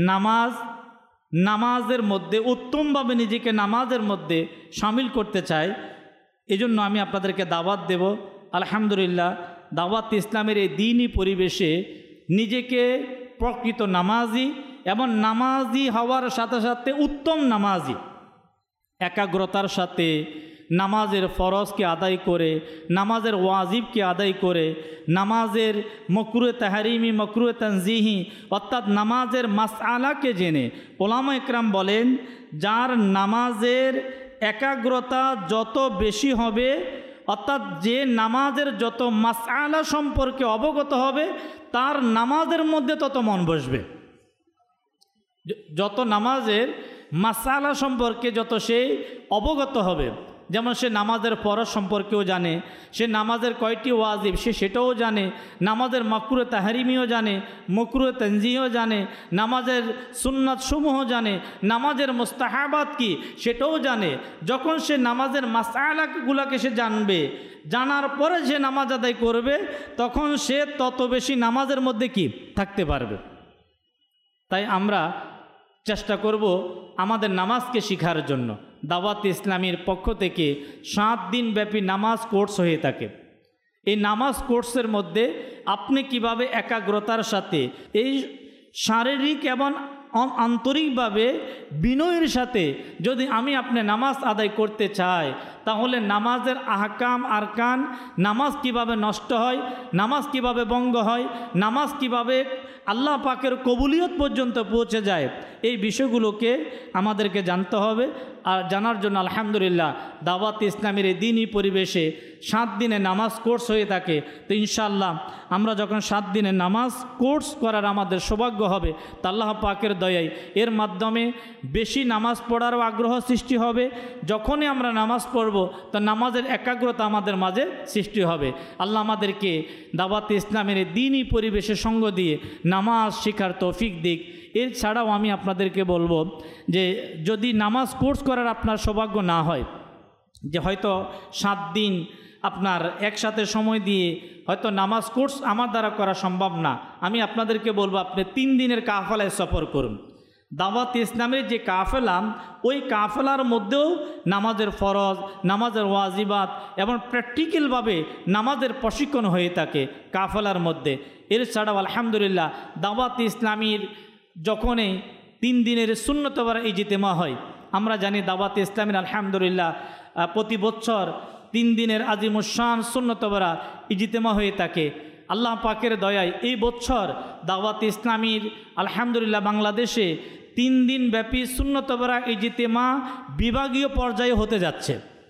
নামাজের মধ্যে উত্তমভাবে নিজেকে নামাজের মধ্যে শামিল করতে চাই, এজন্য আমি আপনাদেরকে দাওয়াত দেব। আলহামদুলিল্লাহ, দাওয়াত ইসলামের এই দ্বীনি পরিবেশে নিজেকে প্রকৃত নামাজি এবং নামাজি হওয়ার সাথে সাথে উত্তম নামাজি, একাগ্রতার সাথে নামাজের ফরজকে আদায় করে, নামাজের ওয়াজিবকে আদায় করে, নামাজের মকরুহে তাহরিমি, মকরুহে তানজিহি অর্থাৎ নামাজের মাসআলাকে জেনে, ওলামা ইকরাম বলেন, যার নামাজের একাগ্রতা যত বেশি হবে, অর্থাৎ যে নামাজের যত মাসআলা সম্পর্কে অবগত হবে, তার নামাজের মধ্যে তত মন বসবে। যত নামাজের মাসআলা সম্পর্কে যত সে অবগত হবে, যেমন সে নামাজের ফরজ সম্পর্কেও জানে, সে নামাজের কয়টি ওয়াজিব সে সেটাও জানে, নামাজের মাকরুহে তাহরিমিও জানে, মাকরুহে তানজিহিও জানে, নামাজের সুন্নাত সমূহ জানে, নামাজের মুস্তাহাবাত কি সেটাও জানে। যখন সে নামাজের মাসআলাগুলোকে সে জানবে, জানার পরে যে নামাজ আদায় করবে, তখন সে তত বেশি নামাজের মধ্যে কি থাকতে পারবে। তাই আমরা চেষ্টা করব আমাদের নামাজকে শেখার জন্য। দাওয়াত ইসলামীর পক্ষ থেকে 7 দিন ব্যাপী নামাজ কোর্স হয়ে থাকে। এই নামাজ কোর্সের মধ্যে আপনি কিভাবে একাগ্রতার সাথে এই শারীরিক এবং আন্তরিকভাবে বিনয়ের সাথে যদি আপনি নামাজ আদায় করতে চাই, তাহলে নামাজের আহকাম আরকান, নামাজ কিভাবে নষ্ট হয়, নামাজ কিভাবে ভঙ্গ হয়, নামাজ কিভাবে আল্লাহ পাকের কবুলিয়ত পর্যন্ত পৌঁছে যায়, এই বিষয়গুলোকে আমাদেরকে জানতে হবে। আর জানার জন্য আলহামদুলিল্লাহ দাওয়াত ইসলামের এই দিনই পরিবেশে 7 দিনে নামাজ কোর্স হয়ে থাকে। তো ইনশাআল্লাহ আমরা যখন 7 দিনে নামাজ কোর্স করার আমাদের সৌভাগ্য হবে, তা আল্লাহ পাকের দয়ায় এর মাধ্যমে বেশি নামাজ পড়ারও আগ্রহ সৃষ্টি হবে। যখনই আমরা নামাজ পড়ব, তো নামাজের একাগ্রতা আমাদের মাঝে সৃষ্টি হবে। আল্লাহ আমাদেরকে দাওয়াত ইসলামের এই দিনই পরিবেশে সঙ্গ দিয়ে নামাজ শেখার তৌফিক দিক। এছাড়াও আমি আপনাদেরকে বলবো যে যদি নামাজ কোর্স করার আপনার সৌভাগ্য না হয়, যে হয়তো 7 দিন আপনার একসাথে সময় দিয়ে হয়তো নামাজ কোর্স আমার দ্বারা করা সম্ভব না, আমি আপনাদেরকে বলবো আপনি 3 দিনের কাফেলায় সফর করুন। দাওয়াত ইসলামের যে কাফেলা, ওই কাফেলার মধ্যেও নামাজের ফরজ, নামাজের ওয়াজিবাত এবং প্র্যাকটিক্যালভাবে নামাজের প্রশিক্ষণ হয়ে থাকে কাফেলার মধ্যে। এছাড়াও আলহামদুলিল্লাহ দাওয়াত ইসলামীর যখনই 3 দিনের সুন্নত ওয়ারা ইজতিমা হয়, আমরা জানি দাওয়াত ইসলামীর আলহামদুলিল্লাহ প্রতি বছর 3 দিনের আজিমুশান সুন্নত ওয়ারা ইজতিমা হয়ে থাকে। আল্লাহ পাকের দয়ায় এই বছর দাওয়াত ইসলামীর আলহামদুলিল্লাহ বাংলাদেশে 3 দিন ব্যাপী সুন্নত ওয়ারা ইজতিমা বিভাগীয় পর্যায়ে হতে যাচ্ছে।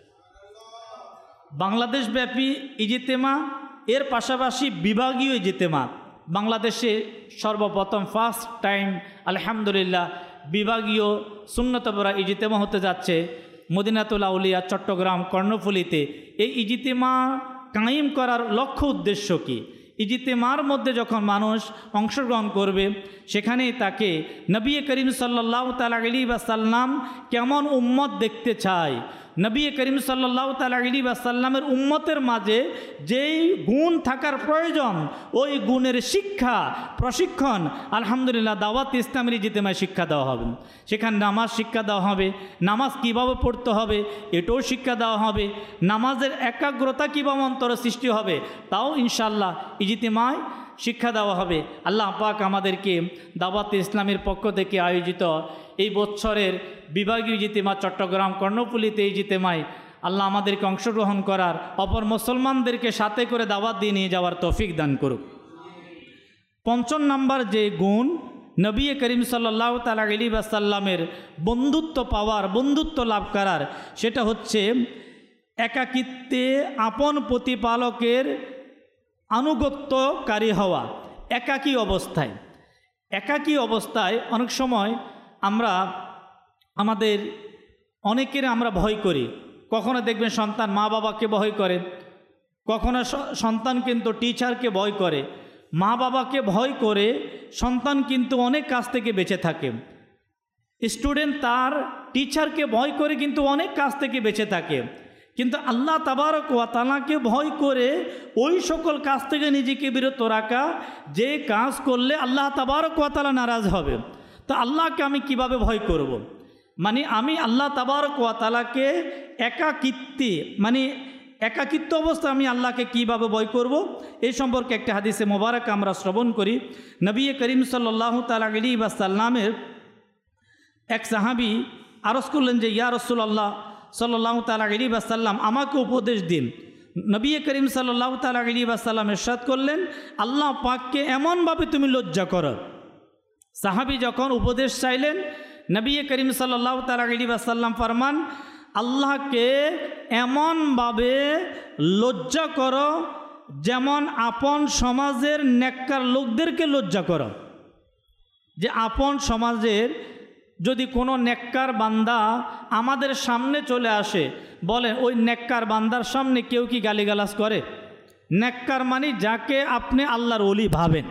বাংলাদেশ ব্যাপী ইজতিমা এর পাশাপাশি বিভাগীয় ইজতিমা বাংলাদেশে সর্বপ্রথম ফার্স্ট টাইম আলহামদুলিল্লাহ বিভাগীয় সুন্নত ওয়ারা ইজতিমা হতে যাচ্ছে মদিনাতুল আউলিয়া চট্টগ্রাম কর্ণফুলীতে। এই ইজতিমা কায়েম করার লক্ষ্য উদ্দেশ্য কি? ইজতিমার মধ্যে যখন মানুষ অংশগ্রহণ করবে, সেখানেই তাকে নবী করিম সাল্লাল্লাহু তাআলা আলাইহি ওয়াসাল্লাম কেমন উম্মত দেখতে চায়, নবী করিম সাল্লাল্লাহু তাআলা আলাইহি ওয়াসাল্লামের উম্মতের মাঝে যেই গুণ থাকার প্রয়োজন, ওই গুণের শিক্ষা প্রশিক্ষণ আলহামদুলিল্লাহ দাওয়াত ইসলামের ইজতিমায় শিক্ষা দেওয়া হবে। সেখানে নামাজ শিক্ষা দেওয়া হবে, নামাজ কীভাবে পড়তে হবে এটাও শিক্ষা দেওয়া হবে, নামাজের একাগ্রতা কীভাবে অন্তরে সৃষ্টি হবে তাও ইনশাআল্লাহ ইজতিমায় শিক্ষা দেওয়া হবে। আল্লাহ পাক আমাদেরকে দাওয়াত ইসলামের পক্ষ থেকে আয়োজিত এই বছরের বিভাগীয় ইজতিমা চট্টগ্রাম কর্ণফুলীতে ইজতিমায় আল্লাহ আমাদেরকে অংশগ্রহণ করার, অপর মুসলমানদেরকে সাথে করে দাওয়াত দিয়ে নিয়ে যাওয়ার তৌফিক দান করুক। ৫ম নাম্বার যে গুণ নবী করিম সাল্লাল্লাহু তাআলা আলাইহি ওয়াসাল্লামের বন্ধুত্ব পাওয়ার, বন্ধুত্ব লাভ করার, সেটা হচ্ছে একাকিত্বে আপন প্রতিপালকের আনুগত্যকারী হওয়া। একাকী অবস্থায় অনেক সময় অনেকের আমরা ভয় করি। কখনো দেখবেন সন্তান মা বাবাকে ভয় করে, কখনো সন্তান কিন্তু টিচারকে ভয় করে। মা বাবাকে ভয় করে সন্তান কিন্তু অনেক কাজ থেকে বেঁচে থাকে। স্টুডেন্ট তার টিচারকে ভয় করে কিন্তু অনেক কাজ থেকে বেঁচে থাকে। কিন্তু আল্লাহ তাবারক ওয়া তাআলাকে ভয় করে ওই সকল কাজ থেকে নিজেকে বিরত রাখা, যে কাজ করলে আল্লাহ তাবারক ওয়া তাআলা নারাজ হবে। তো আল্লাহকে আমি কিভাবে ভয় করব? মানে আমি আল্লাহ তাবারক ওয়া তাআলাকে একাকিত্ব অবস্থা আমি আল্লাহকে কিভাবে ভয় করব, এই সম্পর্কে একটা হাদিসে মোবারক আমরা শ্রবণ করি। নবী করিম সাল্লাল্লাহু তাআলা আলাইহি ওয়াসাল্লামের এক সাহাবী আরজ করলেন যে ইয়া রাসূলুল্লাহ সাল্লাল্লাহু তাআলা আলাইহি ওয়াসাল্লাম আমাকে উপদেশ দিন। নবী করিম সাল্লাল্লাহু তাআলা আলাইহি ওয়াসাল্লাম ইরশাদ করলেন, আল্লাহ পাককে এমনভাবে তুমি লজ্জা করো। সাহাবী যখন উপদেশ চাইলেন, নবী করিম সাল্লাল্লাহু তাআলা আলাইহি ওয়াসাল্লাম ফরমান, আল্লাহকে এমনভাবে লজ্জা করো যেমন আপন সমাজের নেককার লোকদেরকে লজ্জা করো। যে আপন সমাজের যদি কোনো নেককার বান্দা আমাদের সামনে চলে আসে, বলেন ওই নেককার বান্দার সামনে কেউ কি গালিগালাজ করে? নেককার মানে যাকে আপনি আল্লাহর ওলি ভাবেন।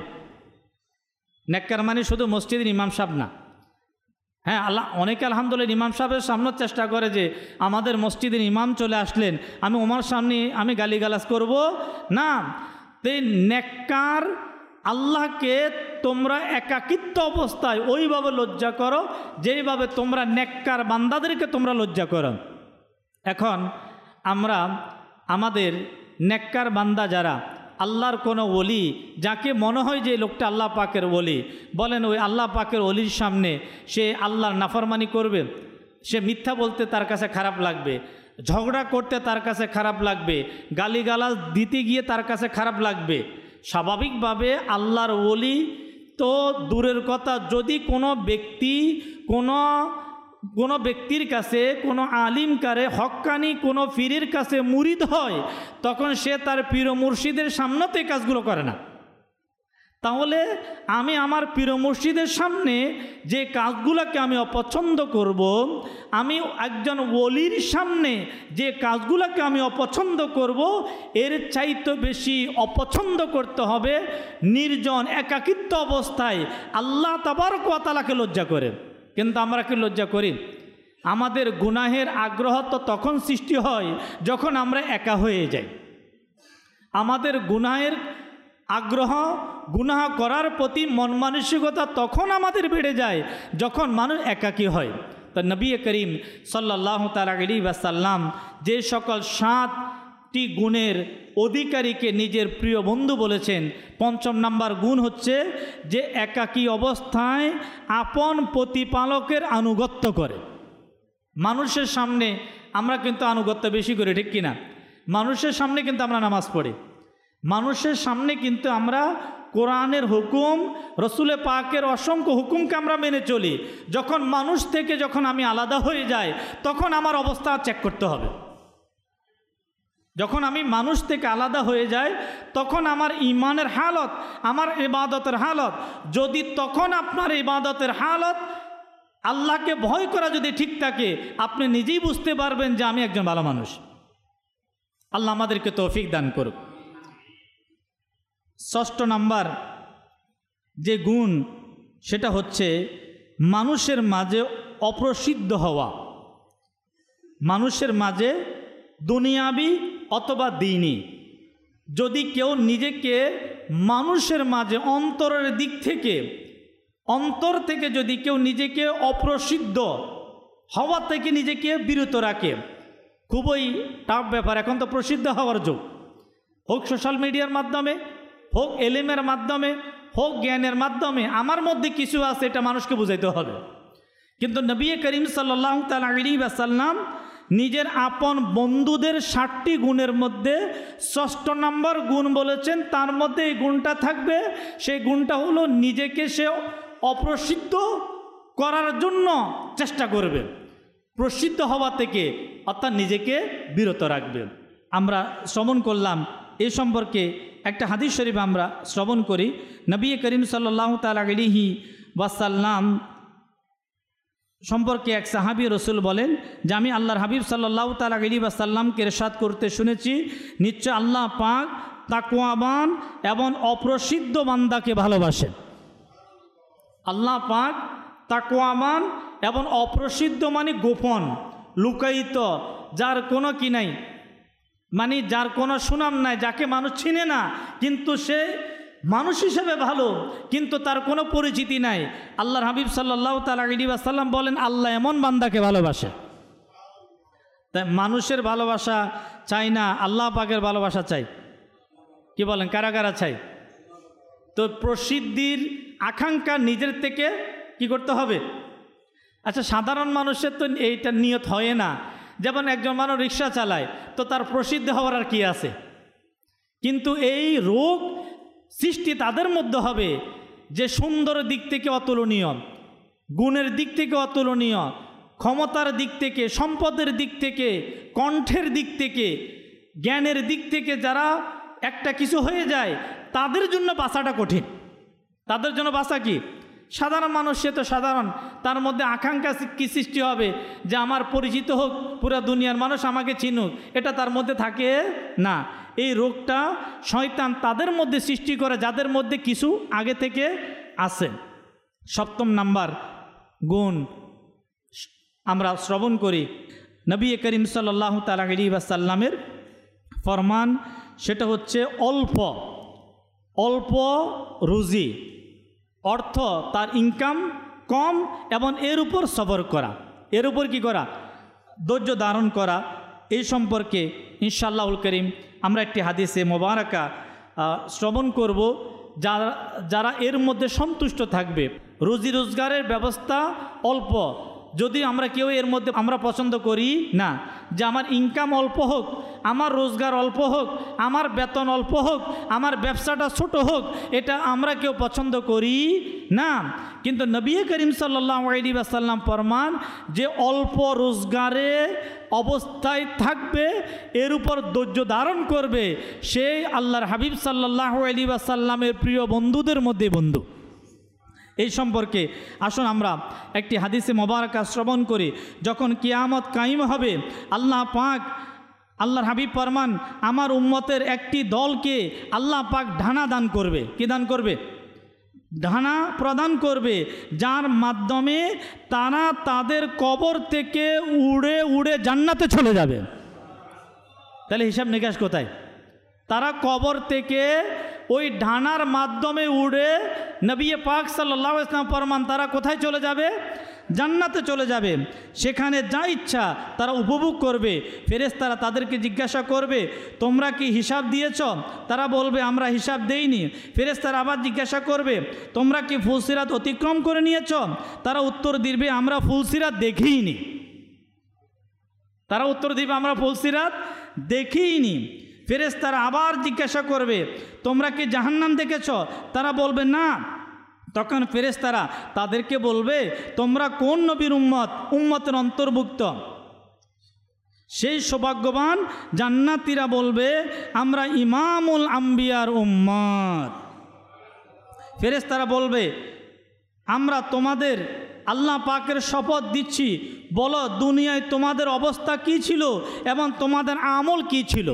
নেককার মানে শুধু মসজিদের ইমাম সাহেব না। হ্যাঁ, অনেকে আলহামদুলিল্লাহ ইমাম সাহেবের সামনের চেষ্টা করে যে আমাদের মসজিদের ইমাম চলে আসলেন, আমি ওমার সামনে আমি গালিগালাজ করব না। তাই নেককার আল্লাহকে তোমরা একাকিত্ব অবস্থায় ওইভাবে লজ্জা করো যেইভাবে তোমরা নেককার বান্দাদেরকে তোমরা লজ্জা করো। এখন আমরা আমাদের নেককার বান্দা যারা, আল্লাহর কোনো ওলি যাকে মনে হয় যে লোকটা আল্লাহ পাকের ওলি, বলেন ওই আল্লাহ পাকের ওলির সামনে সে আল্লাহর নাফরমানি করবে, সে মিথ্যা বলতে তার কাছে খারাপ লাগবে, ঝগড়া করতে তার কাছে খারাপ লাগবে, গালিগালাজ দিতে গিয়ে তার কাছে খারাপ লাগবে। স্বাভাবিকভাবে আল্লাহর ওলি তো দূরের কথা, যদি কোনো ব্যক্তি কোনো ব্যক্তির কাছে, কোনো আলিমকারে হক্কানি কোনো পীরের কাছে মুরিদ হয়, তখন সে তার পীর মুর্শিদের সামনেতে কাজগুলো করে না। তাহলে আমি আমার পীর মুর্শিদের সামনে যে কাজগুলোকে আমি অপছন্দ করব, আমি একজন ওলির সামনে যে কাজগুলোকে আমি অপছন্দ করব, এর চাইতে বেশি অপছন্দ করতে হবে নির্জন একাকিত্ব অবস্থায় আল্লাহ তাবারক ওয়া তাআলাকে লজ্জা করে। কিন্তু আমরা কি লজ্জা করি? আমাদের গুনাহের আগ্রহ তো তখন সৃষ্টি হয় যখন আমরা একা হয়ে যাই। আমাদের গুনাহের আগ্রহ, গুনাহ করার প্রতি মন মানসিকতা তখন আমাদের বেড়ে যায় যখন মানুষ একাকী হয়। তো নবী করিম সাল্লাল্লাহু তাআলা আলাইহি ওয়াসাল্লাম যে সকল 7টি গুণের অধিকারীকে নিজের প্রিয় বন্ধু বলেছেন, 5ম নাম্বার গুণ হচ্ছে যে একাকী অবস্থায় আপন প্রতিপালকের আনুগত্য করে। মানুষের সামনে আমরা কিন্তু আনুগত্য বেশি করি, ঠিক কিনা? মানুষের সামনে কিন্তু আমরা নামাজ পড়ি, মানুষের সামনে কিন্তু আমরা কোরআনের হুকুম, রসুলে পাকের অসংখ্য হুকুমকে আমরা মেনে চলি। যখন মানুষ থেকে যখন আমি আলাদা হয়ে যাই, তখন আমার অবস্থা চেক করতে হবে। যখন আমি মানুষ থেকে আলাদা হয়ে যাই, তখন আমার ইমানের হালত, আমার ইবাদতের হালত, যদি তখন আপনার ইবাদতের হালত আল্লাহকে ভয় করা যদি ঠিক থাকে, আপনি নিজেই বুঝতে পারবেন যে আমি একজন ভালো মানুষ। আল্লাহ আমাদেরকে তৌফিক দান করুক। 6 নাম্বার যে গুণ, সেটা হচ্ছে মানুষের মাঝে অপ্রসিদ্ধ হওয়া। মানুষের মাঝে দুনিয়াবি অথবা দ্বীনি, যদি কেউ নিজেকে মানুষের মাঝে অন্তরের দিক থেকে, অন্তর থেকে যদি কেউ নিজেকে অপ্রসিদ্ধ হওয়া থেকে নিজেকে বিরত রাখে, খুবই টাফ ব্যাপার। এখন তো প্রসিদ্ধ হওয়ার যুগ, হোক সোশ্যাল মিডিয়ার মাধ্যমে, হোক এলেমের মাধ্যমে, হোক জ্ঞানের মাধ্যমে আমার মধ্যে কিছু আছে, এটা মানুষকে বুঝাইতে হবে। কিন্তু নবী করিম সাল্লাল্লাহু তাআলা আলাইহি ওয়াসাল্লাম নিজের আপন বন্ধুদের 7টি গুণের মধ্যে 6 নম্বর গুণ বলেছেন, তার মধ্যে এই গুণটা থাকবে। সেই গুণটা হলো নিজেকে সে অপ্রসিদ্ধ করার জন্য চেষ্টা করবে, প্রসিদ্ধ হওয়া থেকে অর্থাৎ নিজেকে বিরত রাখবে। আমরা শ্রবণ করলাম এই সম্পর্কে একটা হাদিস শরীফ আমরা শ্রবণ করি। নবী করিম সাল্লাল্লাহু তাআলা আলাইহি ওয়াসাল্লাম সম্পর্কে এক সাহাবী রসুল বলেন যে আমি আল্লাহর হাবিব সাল্লাল্লাহু তাআলা আলাইহি ওয়াসাল্লামকে ইরশাদ করতে শুনেছি, নিশ্চয় আল্লাহ পাক তাকওয়াবান এবং অপ্রসিদ্ধ বান্দাকে ভালোবাসেন। আল্লাহ পাক তাকওয়াবান এবং অপ্রসিদ্ধ মানে গোপন, লুকায়িত, যার কোনো কি নাই, মানে যার কোনো সুনাম নাই, যাকে মানুষ চিনে না কিন্তু সে মানুষ হিসেবে ভালো, কিন্তু তার কোনো পরিচিতি নাই। আল্লাহর হাবিব সাল্লাল্লাহু তাআলা আলাইহি ওয়াসাল্লাম বলেন আল্লাহ এমন বান্দাকে ভালোবাসে। তাই মানুষের ভালোবাসা চাই না, আল্লাহ পাকের ভালোবাসা চাই। কি বলেন, কারা কারা চাই? তো প্রসিদ্ধির আকাঙ্ক্ষা নিজের থেকে কি করতে হবে? আচ্ছা, সাধারণ মানুষের তো এইটা নিয়ত হয় না। যেমন একজন মানুষ রিক্সা চালায়, তো তার প্রসিদ্ধ হওয়ার আর কি আছে? কিন্তু এই রোগ সৃষ্টি তাদের মধ্যে হবে যে সুন্দরের দিক থেকে অতুলনীয়, গুণের দিক থেকে অতুলনীয়, ক্ষমতার দিক থেকে, সম্পদের দিক থেকে, কণ্ঠের দিক থেকে, জ্ঞানের দিক থেকে যারা একটা কিছু হয়ে যায়, তাদের জন্য বাঁচাটা কঠিন। তাদের জন্য বাঁচা কি? সাধারণ মানুষ, সে তো সাধারণ, তার মধ্যে আকাঙ্ক্ষা কি সৃষ্টি হবে যে আমার পরিচিত হোক, পুরো দুনিয়ার মানুষ আমাকে চিনুক, এটা তার মধ্যে থাকে না। এই রোগটা শয়তান তাদের মধ্যে সৃষ্টি করে যাদের মধ্যে কিছু আগে থেকে আছে। 7 নাম্বার গুণ আমরা শ্রবণ করি নবী করিম সাল্লাল্লাহু তাআলা আলাইহি ওয়াসাল্লামের ফরমান, সেটা হচ্ছে অল্প অল্প রুজি, অর্থ তার ইনকাম কম এবং এর উপর সবর করা, এর উপর কি করা, ধৈর্য ধারণ করা। এই সম্পর্কে ইনশাআল্লাহুল করিম আমরা একটি হাদিসে মোবারকা শ্রবণ করব। যারা এর মধ্যে সন্তুষ্ট থাকবে, রুজি রোজগারের ব্যবস্থা অল্প, যদি আমরা কেউ এর মধ্যে আমরা পছন্দ করি না যে আমার ইনকাম অল্প হোক, আমার রোজগার অল্প হোক, আমার বেতন অল্প হোক, আমার ব্যবসাটা ছোট হোক, এটা আমরা কেউ পছন্দ করি না। কিন্তু নবী করিম সাল্লাল্লাহু আলাইহি ওয়াসাল্লাম ফরমান যে অল্প রোজগারে অবস্থায় থাকবে, এর উপর ধৈর্য ধারণ করবে, সেই আল্লাহর হাবিব সাল্লাল্লাহু আলাইহি ওয়াসাল্লামের প্রিয় বন্ধুদের মধ্যে বন্ধু। এই সম্পর্কে আসুন আমরা একটি হাদিসে মোবারকা শ্রবণ করি। যখন কিয়ামত কায়েম হবে, আল্লাহ পাক, আল্লাহর হাবিব ফরমান, আমার উম্মতের একটি দলকে আল্লাহ পাক ঢানা দান করবে। কি দান করবে? ঢানা প্রদান করবে, যার মাধ্যমে তারা তাদের কবর থেকে উড়ে উড়ে জান্নাতে চলে যাবে। তাহলে হিসাব নিকাশ কোথায়? তারা কবর থেকে ওই ঢানার মাধ্যমে উড়ে নবী পাক সাল্লাল্লাহু আলাইহি ওয়াসাল্লাম ফরমান তারা কোথায় চলে যাবে? জান্নাতে চলে যাবে। সেখানে যা ইচ্ছা তারা উপভোগ করবে। ফেরেশতারা তাদেরকে জিজ্ঞাসা করবে, তোমরা কি হিসাব দিয়েছ? তারা বলবে, আমরা হিসাব দেইনি। ফেরেশতারা আবার জিজ্ঞাসা করবে, তোমরা কি ফুলসিরাত অতিক্রম করে নিয়েছ? তারা উত্তর দিবে, আমরা ফুলসিরাত দেখিইনি। তারা উত্তর দিবে, আমরা ফুলসিরাত দেখিইনি। ফেরেশতারা আবার জিজ্ঞাসা করবে, তোমরা কি জাহান্নাম দেখেছ? তারা বলবে না। তখন ফেরেশতারা তাদেরকে বলবে, তোমরা কোন নবীর উম্মতের অন্তর্ভুক্ত? সেই সৌভাগ্যবান জান্নাতীরা বলবে, আমরা ইমামুল আম্বিয়ার উম্মত। ফেরেশতারা বলবে, আমরা তোমাদের আল্লাহ পাকের শপথ দিচ্ছি, বলো দুনিয়ায় তোমাদের অবস্থা কি ছিল এবং তোমাদের আমল কি ছিল?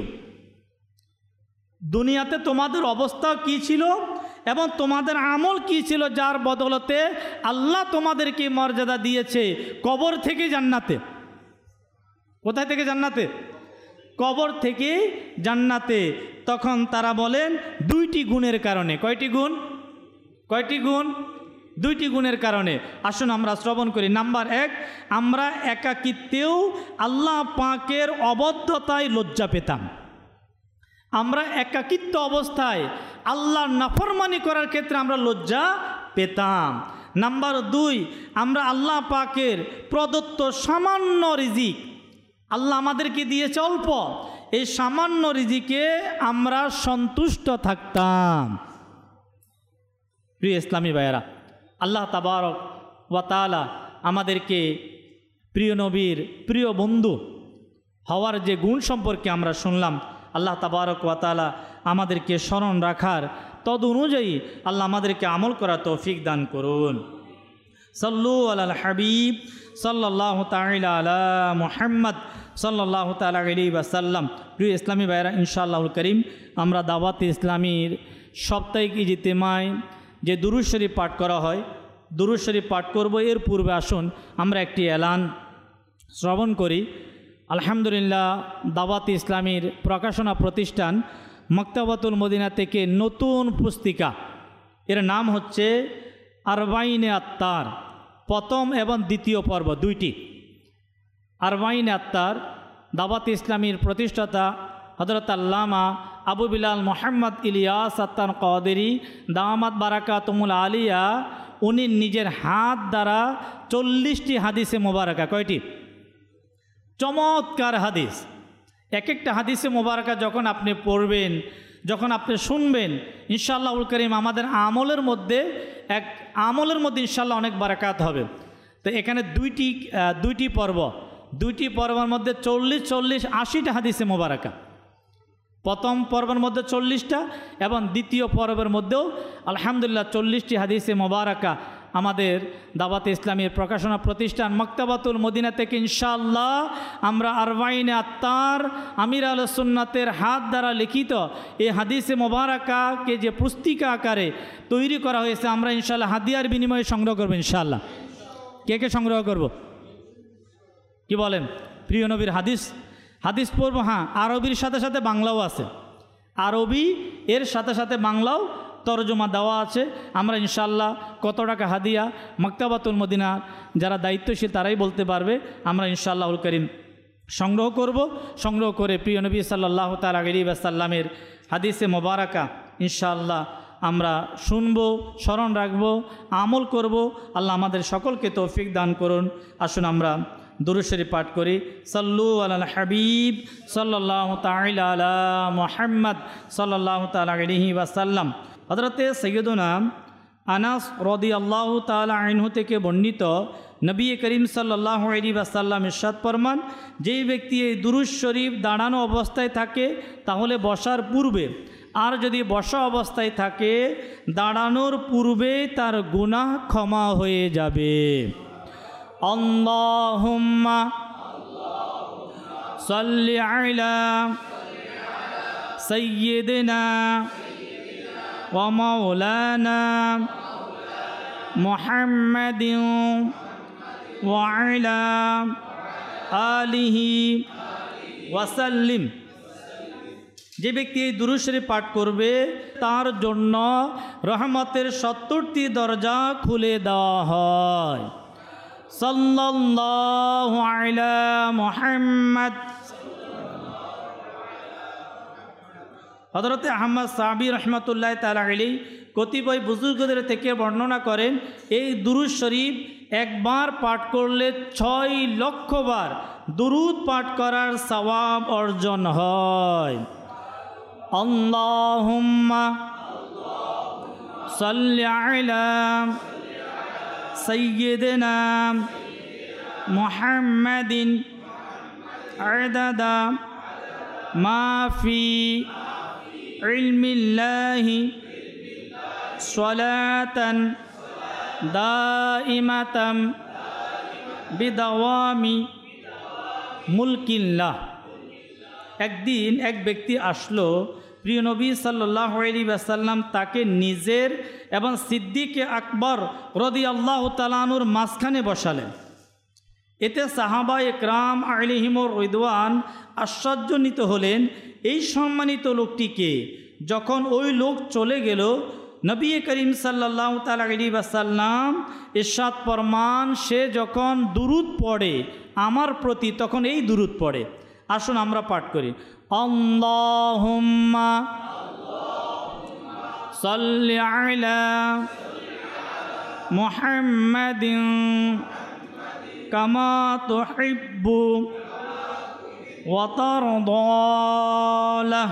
দুনিয়াতে তোমাদের অবস্থা কি ছিল এবং তোমাদের আমল কি ছিল, যার বদলতে আল্লাহ তোমাদেরকে মর্যাদা দিয়েছে কবর থেকে জান্নাতে। কোথায় থেকে? জান্নাতে। কবর থেকে জান্নাতে। তখন তারা বলেন 2টি গুণের কারণে। কয়টি গুণ? কয়টি গুণ? 2টি গুণের কারণে। আসুন আমরা শ্রবণ করি। নাম্বার 1, আমরা একাকিত্বেও আল্লাহ পাকের অবদ্ধতায় লজ্জা পেতাম। আমরা একাকিত্ব অবস্থায় আল্লাহর নাফরমানি করার ক্ষেত্রে আমরা লজ্জা পেতাম। নাম্বার 2, আমরা আল্লাহ পাকের প্রদত্ত সামান্য রিজিক, আল্লাহ আমাদেরকে দিয়েছে অল্প, এই সামান্য রিজিকে আমরা সন্তুষ্ট থাকতাম। প্রিয় ইসলামী ভাইয়েরা, আল্লাহ তাবারক ওয়া তাআলা আমাদেরকে প্রিয় নবীর প্রিয় বন্ধু হওয়ার যে গুণ সম্পর্কে আমরা শুনলাম, আল্লাহ তাবারক ওয়া তাআলা আমাদেরকে স্মরণ রাখার তদ অনুযায়ী আল্লাহ আমাদেরকে আমল করার তৌফিক দান করুন। সাল্লু আলাল হাবিব সাল্লাল্লাহু তাআলা আলা মুহাম্মদ সাল্লাল্লাহু তাআলা আলাইহি ওয়াসাল্লাম। প্রিয় ইসলামী ভাইয়েরা, ইনশাআল্লাহুল করিম আমরা দাওয়াতে ইসলামীর সাপ্তাহিক ইজতিমায় যে দুরূদ শরীফ পাঠ করা হয়, দুরূদ শরীফ পাঠ করব। এর পূর্বে আসুন আমরা একটি এলান শ্রবণ করি। আলহামদুলিল্লাহ, দাওয়াতে ইসলামীর প্রকাশনা প্রতিষ্ঠান মক্তবাতুল মদিনা থেকে নতুন পুস্তিকা, এর নাম হচ্ছে আরবাইনে আত্মার, প্রথম এবং দ্বিতীয় পর্ব 2টি। আরবাইনে আত্মার দাওয়াতে ইসলামীর প্রতিষ্ঠাতা হযরত আল্লামা আবু বিলাল মোহাম্মদ ইলিয়াস আত্তার কাদেরী দামাত বারাকাতুমুল আলিয়া, উনি নিজের হাত দ্বারা 40টি হাদিসে মোবারকা, কয়টি? চমৎকার হাদিস। এক একটা হাদিসে মোবারকা যখন আপনি পড়বেন, যখন আপনি শুনবেন, ইনশাআল্লাহুল করিম আমাদের আমলের মধ্যে ইনশাআল্লাহ অনেক বারাকাত হবে। তো এখানে দুইটি পর্ব, 2টি পর্বের মধ্যে 40 80টা হাদিসে মোবারকা। প্রথম পর্বের মধ্যে 40টা এবং দ্বিতীয় পর্বের মধ্যেও আলহামদুলিল্লাহ 40টি হাদিসে মোবারকা আমাদের দাওয়াতে ইসলামের প্রকাশনা প্রতিষ্ঠান মাকতাবাতুল মদিনা থেকে ইনশাআল্লাহ আমরা আরবাইনে আত্মার আমির আহলে সুন্নাতের হাত দ্বারা লিখিত এই হাদিসে মোবারকাকে যে পুস্তিকা আকারে তৈরি করা হয়েছে আমরা ইনশাআল্লাহ হাদিয়ার বিনিময়ে সংগ্রহ করব ইনশাআল্লাহ। কে কে সংগ্রহ করব কি বলেন? প্রিয় নবীর হাদিস পড়ব। হ্যাঁ, আরবির সাথে সাথে বাংলাও আছে, আরবি এর সাথে সাথে বাংলাও তরজমা দেওয়া আছে। আমরা ইনশাআল্লাহ কত টাকা হাদিয়া মাকতাবাতুল মদিনা যারা দায়িত্বশীল তারাই বলতে পারবে। আমরা ইনশাআল্লাহুল করিম সংগ্রহ করব। সংগ্রহ করে প্রিয় নবী সাল্লাল্লাহু তাআলা আলাইহি ওয়াসাল্লামের হাদিসে মোবারকা ইনশাআল্লাহ আমরা শুনব, স্মরণ রাখব, আমল করব। আল্লাহ আমাদের সকলকে তৌফিক দান করুন। আসুন আমরা দুরূদ শরীফ পাঠ করি। সাল্লু আলাল হাবিব সাল্লাল্লাহু তাআলা আলা মুহাম্মদ সাল্লাল্লাহু তাআলা আলাইহি ওয়াসাল্লাম। হযরতে সাইয়্যিদুনা আনাস রাদিয়াল্লাহু তাআলা আনহু থেকে বর্ণিত নবী করিম সাল্লাল্লাহু আলাইহি ওয়াসাল্লাম ইরশাদ ফরমান, যেই ব্যক্তি এই দুরূদ শরীফ দাঁড়ানো অবস্থায় থাকে তাহলে বসার পূর্বে, আর যদি বসা অবস্থায় থাকে দাঁড়ানোর পূর্বে তার গুনাহ ক্ষমা হয়ে যাবে। আল্লাহুম্মা সাল্লি আলা সাইয়্যিদিনা ওয়া মাওলানা মুহাম্মাদিন ওয়া আলা আলিহি ওয়া সাল্লিম। যে ব্যক্তি এই দুরূদ শরীফ পাঠ করবে তার জন্য রহমতের 70টি দরজা খুলে দেওয়া হয়। সাল্লাল্লাহু আলা মুহাম্মদ। হযরতে আহমদ সাহাবী রাহমাতুল্লাহি তাআলা আলাইহি কতিপয় বুজুর্গদের থেকে বর্ণনা করেন, এই দুরূদ শরীফ একবার পাঠ করলে 6 লক্ষ বার দুরূদ পাঠ করার সওয়াব অর্জন হয়। আল্লাহুম্মা সাল্লি আলা সাইয়্যিদিনা মুহাম্মাদিন আদাদা মা ফি ইলমিল্লাহি সালাতান দাইমাতাম বিদাওয়ামি মুলকিল্লাহ। একদিন এক ব্যক্তি আসলো, প্রিয় নবী সাল্লাল্লাহু আলাইহি ওয়াসাল্লাম তাকে নিজের এবং সিদ্দিকে আকবর রাদিয়াল্লাহু তাআলা আনহুর মাঝখানে বসালেন। এতে সাহাবা একরাম আলাইহিমুর রিদওয়ান আশ্চর্যান্বিত হলেন, এই সম্মানিত লোকটিকে। যখন ওই লোক চলে গেল, নবী করিম সাল্লাল্লাহু তাআলা আলাইহি ওয়াসাল্লাম ইরশাদ ফরমান, সে যখন দুরূদ পড়ে আমার প্রতি তখন এই দুরূদ পড়ে। আসুন আমরা পাঠ করি। আল্লাহুম্মা সাল্লি আলা মুহাম্মাদিন কামা তুহিব্বু ওয়া তারদা।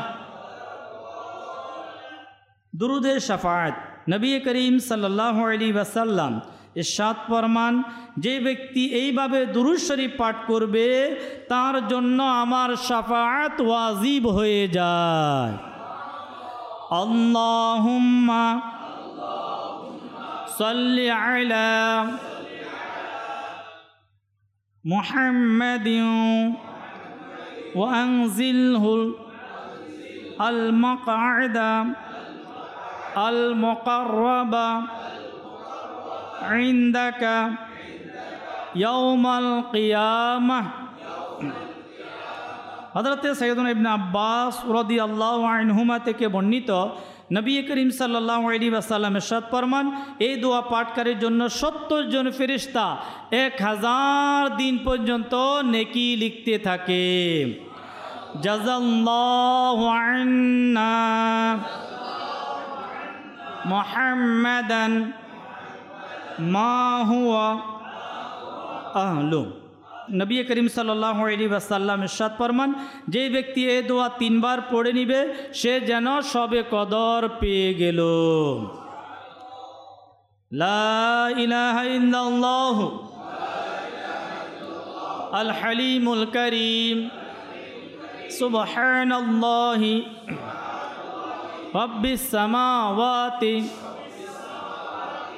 দুরূদে শাফাআত। নবী করিম সাল্লাল্লাহু আলাইহি ওয়াসাল্লাম ইরশাদ ফরমান, যে ব্যক্তি এইভাবে দুরূদ শরীফ পাঠ করবে তার জন্য আমার শাফাআত ওয়াজিব হয়ে যায়। আল্লাহুম্মা সাল্লি আলা মুহাম্মাদিন ওয়া আনজিলহু আল মাকআদা আল মুকাররাবা ইনদাকা ইয়াউমাল কিয়ামাহ। হযরতে সাইয়্যিদুনা ইবনে আব্বাস রাদিয়াল্লাহু আনহুমা থেকে বর্ণিত, নবী করিম সাল্লাল্লাহু আলাইহি ওয়াসাল্লাম ইরশাদ ফরমান, এই দোয়া পাঠকারীর জন্য 70 জন ফেরেশতা 1000 দিন পর্যন্ত নেকি লিখতে থাকে। জাযাল্লাহু আন্না মুহাম্মাদান মা হুয়া আহলু। নবী করিম সাল্লাল্লাহু আলাইহি ওয়াসাল্লাম ইরশাদ ফরমান, যে ব্যক্তি এই দোয়া 3 বার পড়ে নিবে সে যেন সবে কদর পেয়ে গেল। লা ইলাহা ইল্লাল্লাহু আল হালিমুল কারীম সুবহানাল্লাহি রাব্বিস সামাওয়াতি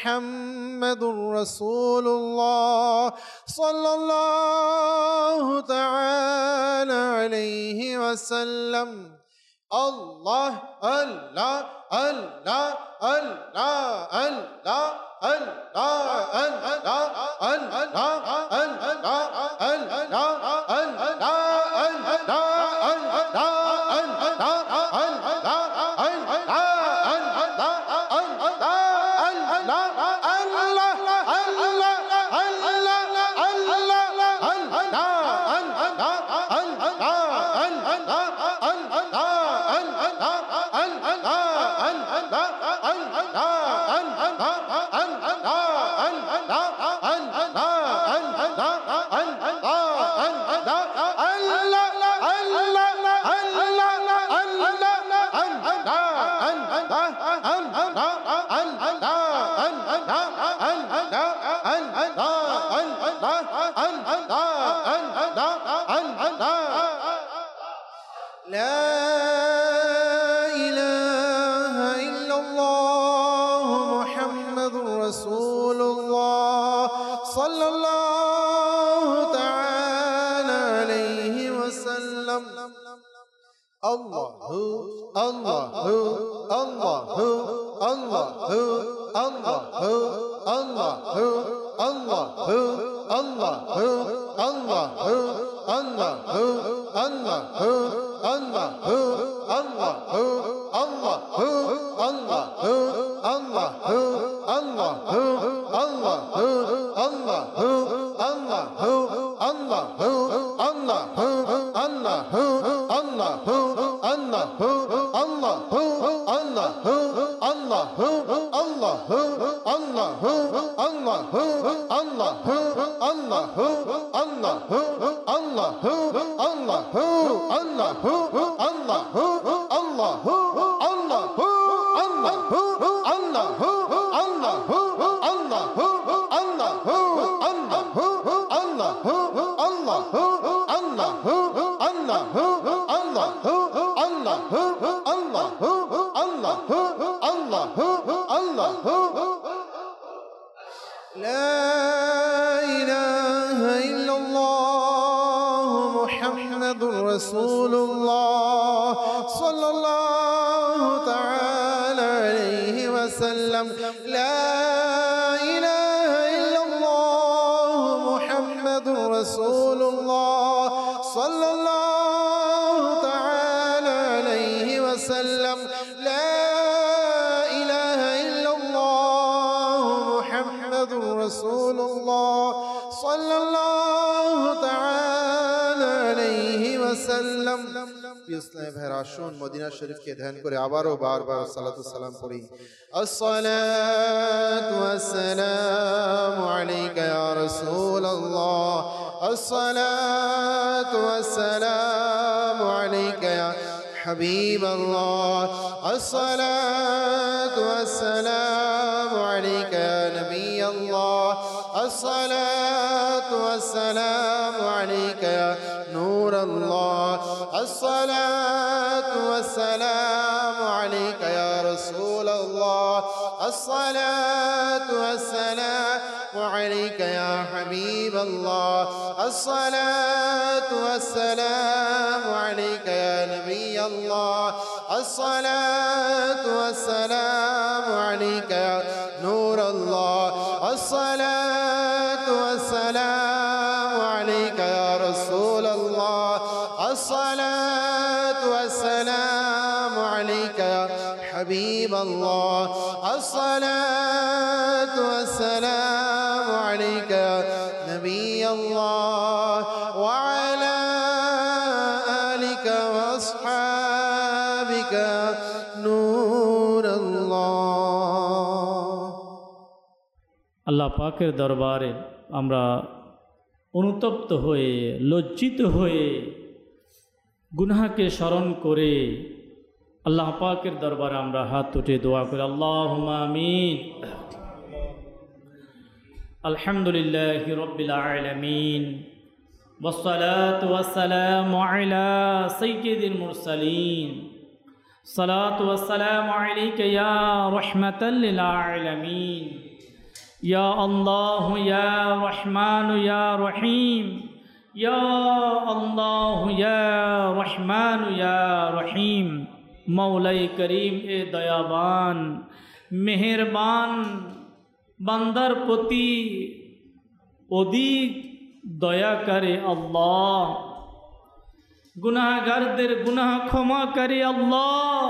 محمد رسول الله صلى الله تعالى عليه وسلم. الله الله الله الله الله رسول الله صلى الله تعالى عليه وسلم. لا إله إلا الله محمد رسول الله صلى الله تعالى عليه وسلم. لا إله إلا الله محمد رسول الله صلى الله تعالى عليه وسلم. ইসলামে ভাইরা আসুন মদিনা শরীফকে ধ্যান করে আবারও বারবার সালাতু সালাম পড়ি। আসসালাতু ওয়াসসালামু আলাইকা ইয়া রাসূলুল্লাহ, আসসালাতু ওয়াসসালামু আলাইকা ইয়া হাবিবাল্লাহ, আসসালাতু ওয়াসসালামু আলাইকা ইয়া নবিয়াল্লাহ, আসসালাতু ওয়াসসালামু আলাইকা ইয়া নূরাল্লাহ, الصلاة والسلام عليك يا رسول الله، الصلاة والسلام عليك يا حبيب الله، الصلاة والسلام عليك يا نبي الله، الصلاة والسلام عليك يا نور الله، الصلاة والسلام عليك يا رسول الله، الصلاة والسلام عليك يا حبيب الله، الصلاة والسلام عليك يا نبي الله، وعلى آلك وأصحابك نور الله. আল্লাহ পাকের দরবারে আমরা অনুতপ্ত হয়ে লজ্জিত হয়ে গুনাহকে স্মরণ করে আল্লাহ পাকের দরবারে আমরা হাত উঠে দোয়া করি। আল্লাহুম্মা আমিন। আলহামদুলিল্লাহি রাব্বিল আলামিন ওয়াসসালাতু ওয়াসসালামু আলা সাইয়্যিদিল মুরসালিন, সালাতু ওয়াসসালামু আলাইকা ইয়া রাহমাতাল লিল আলামিন ইয়া আল্লাহ ইয়া রহমান ইয়া রহিম, ইয়া আল্লাহ ইয়া রহমান ইয়া রহিম। মৌলাই করিম এ দয়াবান মেহেরবান বান্দার প্রতি অধিক দয়া করে আল্লাহ, গুনাহগারদের গুনাহ ক্ষমা করে আল্লাহ,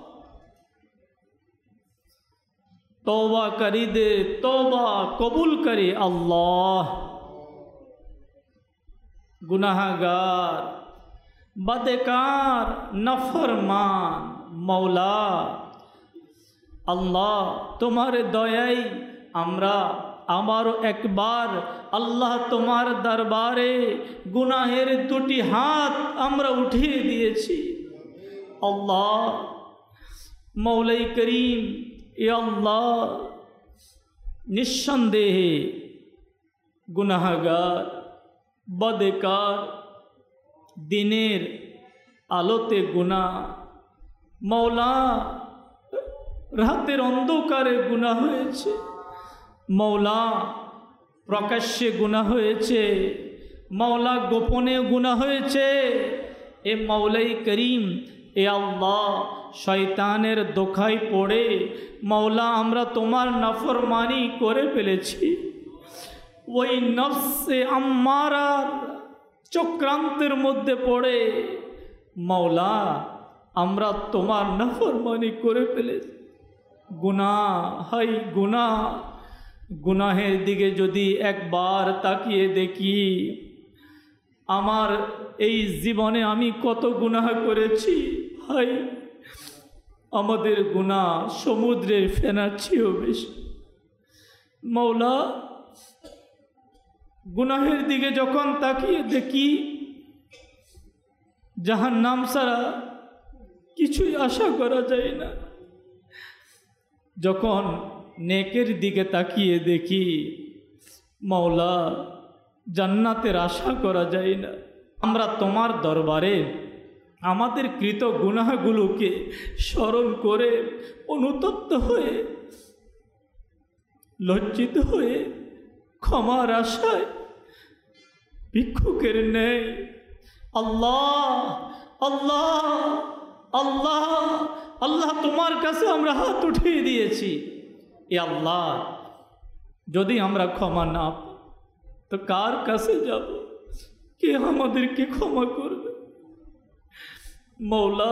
তওবাকারীদের তওবা কবুল করে আল্লাহ। গুনাহগার बदकार नफरमान मौला अल्लाह तुम्हारे दयाई আমরা আমারও একবার আল্লাহ তোমার দরবারে গুনাহের দুটি হাত আমরা উঠিয়ে দিয়েছি আল্লাহ। মৌলাই করিম এ আল্লাহ নিঃসন্দেহে গুনাহগার বদকার দিনের আলোতে গুনাহ মৌলা রাতের অন্ধকারে গুনাহ হয়েছে মৌলা, প্রকাশ্যে গুনাহ হয়েছে মৌলা, গোপনে গুনাহ হয়েছে। এ মৌলাই করিম এ আল্লাহ শয়তানের ধোঁকায় পড়ে মৌলা আমরা তোমার নাফরমানি করে ফেলেছি। ওই নফসে আম্মারার চক্রান্তের মধ্যে পড়ে মৌলা আমরা তোমার নাফরমানি করে ফেলেছি। গুনাহ হাই গুনাহ, গুনাহের দিকে যদি একবার তাকিয়ে দেখি আমার এই জীবনে আমি কত গুনাহ করেছি, হাই আমাদের গুনাহ সমুদ্রের ফেনার চেয়েও বেশি মৌলা। গুনাহের দিকে যখন তাকিয়ে দেখি জাহান্নাম ছাড়া কিছুই আশা করা যায় না, যখন নেকের দিকে তাকিয়ে দেখি মৌলা জান্নাতের আশা করা যায় না। আমরা তোমার দরবারে আমাদের কৃত গুনাহগুলোকে স্মরণ করে অনুতপ্ত হয়ে লজ্জিত হয়ে ক্ষমার আশায় ভিক্ষুকের ন্যায় আল্লাহ আল্লাহ আল্লাহ আল্লাহ তোমার কাছে আমরা হাত উঠিয়ে দিয়েছি। এ আল্লাহ যদি আমরা ক্ষমা না পাই তো কার কাছে যাব, কে আমাদেরকে ক্ষমা করবে মৌলা?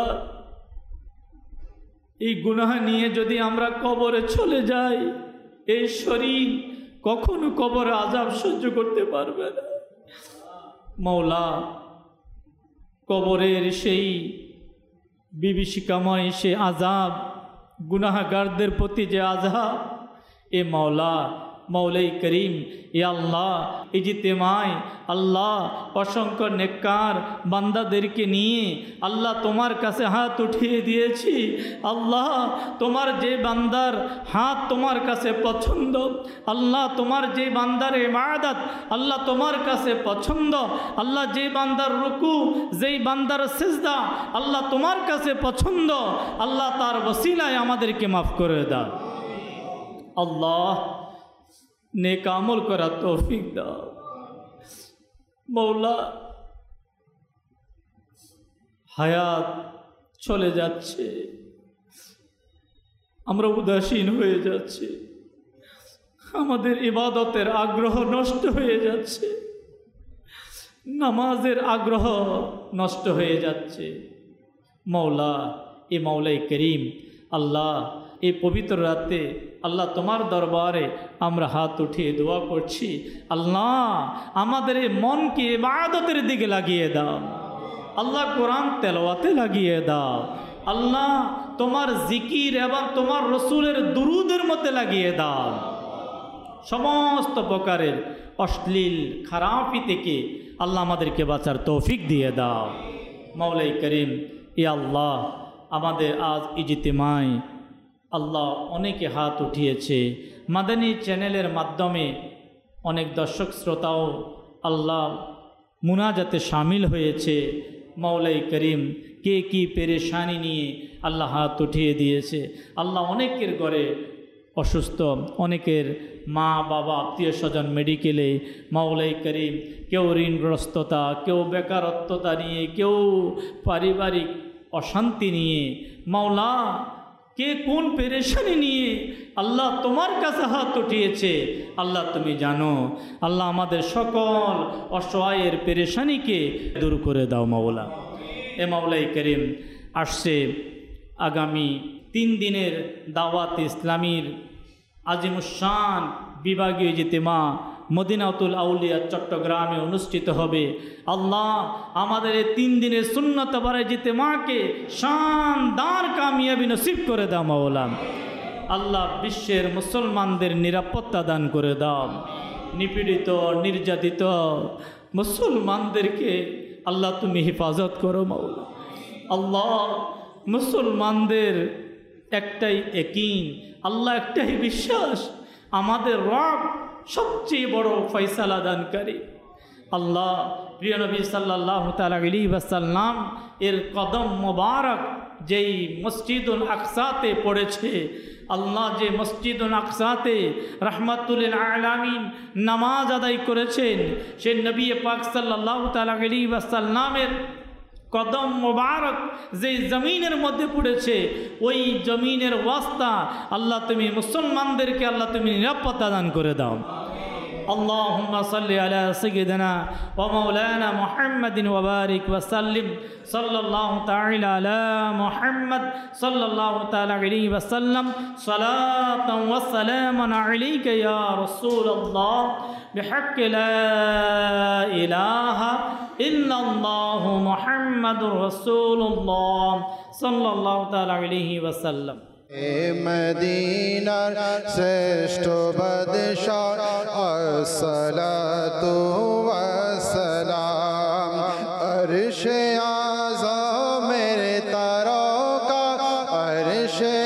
এই গুনাহ নিয়ে যদি আমরা কবরে চলে যাই এই শরীর কখনো কবরে আযাব সহ্য করতে পারবে না মৌলা। কবরের সেই বিভীষিকাময় সে আযাব, গুনাহগারদের প্রতি যে আযাব, এ মৌলা মৌলাই করিম এ আল্লাহ ইজতেমায় আল্লাহ অসংখ্য নেককার বান্দাদেরকে নিয়ে আল্লাহ তোমার কাছে হাত উঠিয়ে দিয়েছি আল্লাহ। তোমার যে বান্দার হাত তোমার কাছে পছন্দ আল্লাহ, তোমার যে বান্দার ইবাদত আল্লাহ তোমার কাছে পছন্দ আল্লাহ, যে বান্দার রুকু যেই বান্দার সিজদা আল্লাহ তোমার কাছে পছন্দ আল্লাহ, তার ওসিলায় আমাদেরকে মাফ করে দাও আল্লাহ। নেক আমল করা তৌফিক দাও মৌলা। হায়াত চলে যাচ্ছে, আমরা উদাসীন হয়ে যাচ্ছি, আমাদের ইবাদতের আগ্রহ নষ্ট হয়ে যাচ্ছে, নামাজের আগ্রহ নষ্ট হয়ে যাচ্ছে মৌলা। এ মৌলাই করিম আল্লাহ এই পবিত্র রাতে আল্লাহ তোমার দরবারে আমরা হাত উঠিয়ে দোয়া করছি আল্লাহ, আমাদের এই মনকে ইবাদতের দিকে লাগিয়ে দাও আল্লাহ, কোরআন তেলাওয়াতে লাগিয়ে দাও আল্লাহ, তোমার জিকির এবং তোমার রসুলের দুরুদের মধ্যে লাগিয়ে দাও। সমস্ত প্রকারের অশ্লীল খারাপি থেকে আল্লাহ আমাদেরকে বাঁচার তৌফিক দিয়ে দাও মৌলাই করিম। ই আল্লাহ আমাদের আজ ইজতিমায় আল্লাহ অনেকে হাত উঠিয়েছে, মাদানী চ্যানেলের মাধ্যমে অনেক দর্শক শ্রোতাও আল্লাহ মুনাজাতে শামিল হয়েছে মৌলাই করিম। কে কি পেরেশানি নিয়ে আল্লাহ হাত উঠিয়ে দিয়েছে আল্লাহ, অনেকের ঘরে অসুস্থ, অনেকের মা বাবা আত্মীয় স্বজন মেডিকেলে, মাওলাই করিম কেউ ঋণগ্রস্ততা, কেউ বেকারত্বতা নিয়ে, কেউ পারিবারিক অশান্তি নিয়ে, মাওলা কে কোন পেরেশানি নিয়ে আল্লাহ তোমার কাছে হাত উঠিয়েছে আল্লাহ তুমি জানো। আল্লাহ আমাদের সকল অসহায়ের পেরেশানিকে দূর করে দাও মাওলা। এ মাওলাই করিম আসছে আগামী 3 দিনের দাওয়াত ইসলামীর আজিমুশান বিভাগীয় ইজতেমা মদিনাতুল আউলিয়া চট্টগ্রামে অনুষ্ঠিত হবে। আল্লাহ আমাদের এই 3 দিনের সুন্নত বারে ইজতেমাকে শানদার কামিয়াবি নসিব করে দাও মাওলা। আল্লাহ বিশ্বের মুসলমানদের নিরাপত্তা দান করে দাও। নিপীড়িত নির্যাতিত মুসলমানদেরকে আল্লাহ তুমি হেফাজত করো মাওলা। আল্লাহ মুসলমানদের একটাই ইয়াকিন, আল্লাহ একটাই বিশ্বাস, আমাদের রব সবচেয়ে বড় ফয়সালা দানকারী। আল্লাহ প্রিয় নবী সাল্লাল্লাহু তাআলা আলাইহি ওয়াসাল্লাম এর কদম মোবারক যেই মসজিদুল আকসাতে পড়েছে, আল্লাহ যে মসজিদুল আকসাতে রাহমাতুল লিল আলামিন নামাজ আদায় করেছেন, সেই নবী পাক সাল্লাল্লাহু তাআলা আলাইহি ওয়াসাল্লামের কদম মোবারক যেই জমিনের মধ্যে পড়েছে, ওই জমিনের ওয়াস্তা আল্লাহ তুমি মুসলমানদেরকে আল্লাহ তুমি নিরাপত্তা দান করে দাও। আল্লাহুম্মা সাল্লি আলা সাইয়্যিদিনা ওয়া মাওলানা মুহাম্মাদিন ওয়া বারিক ওয়া সাল্লিম সাল্লাল্লাহু তাআলা আলা মুহাম্মদ সাল্লাল্লাহু তাআলা আলাইহি ওয়া সাল্লাম সালাতান ওয়া সালামান আলাইকা ইয়া রাসূলুল্লাহ বিহাক্কি লা ইলাহা ইল্লাল্লাহু মুহাম্মাদুর রাসূলুল্লাহ সাল্লাল্লাহু তাআলা আলাইহি ওয়া সাল্লাম। এ মদিনার শ্রেষ্ঠ বাদশাহ আসসালাতু ওয়াসসালাম, আরশে আযমের তারকা, আরশে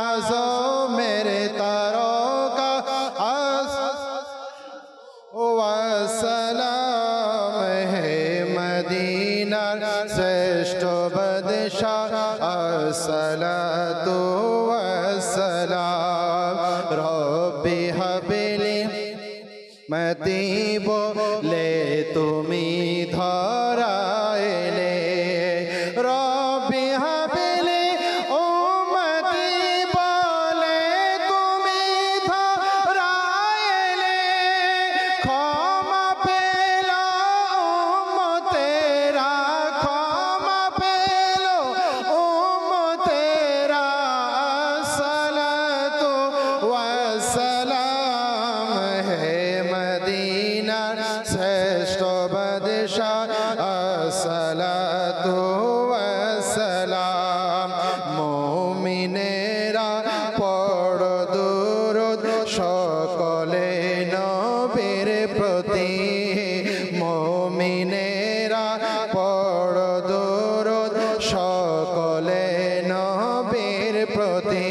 আযমের তারকা ওয়াসসালাম। হে মদিনার শ্রেষ্ঠ বাদশাহ আসসালাতু রব্বি হাবিলি মতি বলে তুমি ধরাইলে, রব্বি হাবিলি উম্মতি বলে তুমি ধরাইলে, ক্ষমা পেল উম্মতেরা, ক্ষমা পেল উম্মতেরা, সালাতু ওয়াসসালাম। হে মদিনার শ্রেষ্ঠ বাদশাহ আসসালাতু ওয়াসসালাম। মুমিনেরা পড় দুরূদ সকলে নবীর প্রতি, মুমিনেরা পড় দুরূদ সকলে নবীর প্রতি,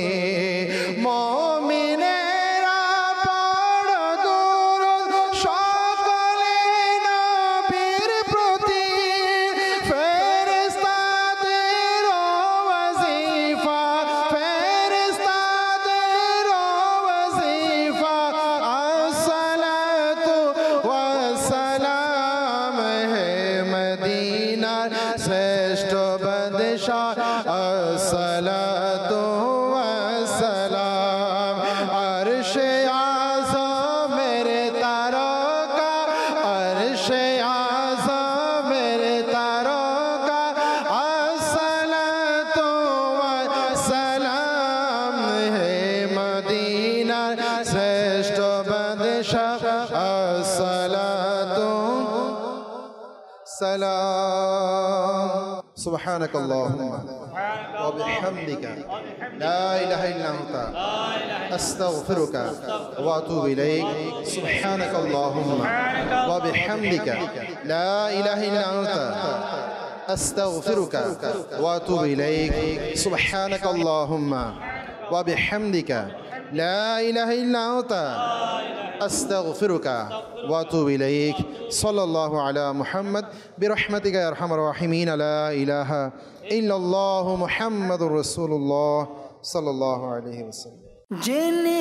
মুমিনেরা পড় দুরূদ সকলে নবীর প্রতি, ফেরেশতাদের ওয়াজিফা, ফেরেশতাদের ওয়াজিফা, আসসালাতু ওয়াসসালাম। হে মদিনার শ্রেষ্ঠ বাদশাহ আসসালাতু ওয়াসসালাম, আরশে আযমের তারকা, আরশে আযমের তারকা, আসসালাতু ওয়াসসালাম। হে মদিনার শ্রেষ্ঠ বাদশাহ আসসালাতু সালাম। সুবহানাক আল্লাহুম্মা ওয়া বিহামদিকা লা ইলাহা ইল্লা আনতা আস্তাগফিরুকা ওয়া আতুবু ইলাইক। সুবহানাক আল্লাহুম্মা ওয়া বিহামদিকা লা ইলাহা ইল্লা আনতা আস্তাগফিরুকা ওয়া আতুবু ইলাইক। সুবহানাক আল্লাহুম্মা ওয়া বিহামদিকা লা ইলাহা ইল্লা আনতা আস্তাগফিরুকা ওয়া আতুবু ইলাইক। সাল্লাল্লাহু আলা মুহাম্মদ বিরহমাতিকা ইয়া আরহামার রাহিমিন। লা ইলাহা ইল্লাল্লাহু মুহাম্মাদুর রাসূলুল্লাহ সাল্লাল্লাহু আলাইহি ওয়াসাল্লাম। জেনে